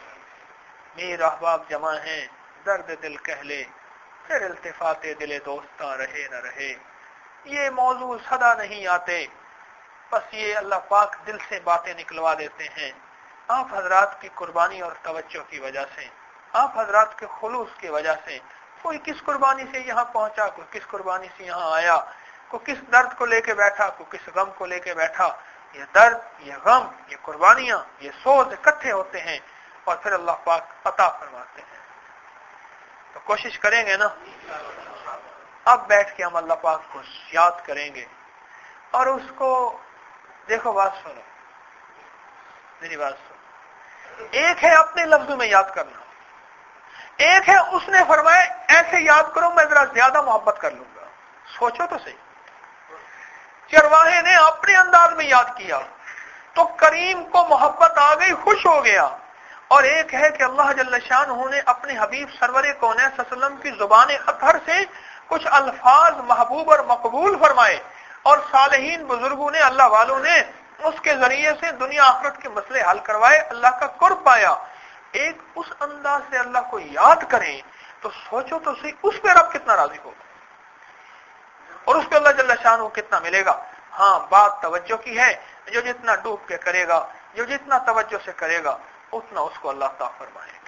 मीर अहबाब जमा है, दर्द दिल कह ले, फिर इल्तिफाते दिले दोस्ता रहे न रहे। ये मौजू सदा नहीं आते, बस ये अल्लाह पाक दिल से बातें निकलवा देते हैं। आप हजरात की कुर्बानी और तवज्जो की वजह से, आप हजरात के खुलूस की वजह से, कोई किस कुर्बानी से यहाँ पहुंचा, कोई किस कुर्बानी से यहाँ आया, कोई किस दर्द को लेके बैठा, कोई किस गम को लेके बैठा। ये दर्द, ये गम, ये कुर्बानियां, ये सोच इकट्ठे होते हैं और फिर अल्लाह पाक अता फरमाते हैं। तो कोशिश करेंगे ना, अब बैठ के हम अल्लाह पाक को याद करेंगे और उसको, देखो बात सुनो, मेरी बात सुनो। एक है अपने लफ्जों में याद करना, एक है उसने फरमाया ऐसे याद करो मैं जरा ज्यादा मोहब्बत कर लूंगा। सोचो तो सही, चरवाहे ने अपने अंदाज में याद किया तो करीम को मोहब्बत आ गई, खुश हो गया। और एक है कि अल्लाह जल्ल शानुहु ने अपने हबीब सरवर कौनैन सल्लम की जुबान अतहर से कुछ अल्फाज महबूब और मकबूल फरमाए और सालेहीन बुजुर्गों ने, अल्लाह वालों ने उसके जरिए से दुनिया आखिरत के मसले हल करवाए, अल्लाह का कुर्ब पाया। एक उस अंदाज से अल्लाह को याद करें तो सोचो तो सही, उस पर रब कितना राजी होगा और उस पर अल्लाह जल्ल शानुहु कितना मिलेगा। हाँ, बात तवज्जो की है, जो जितना डूब के करेगा, जो जितना तवज्जो से करेगा, उतना उसको अल्लाह अता फरमाएगा।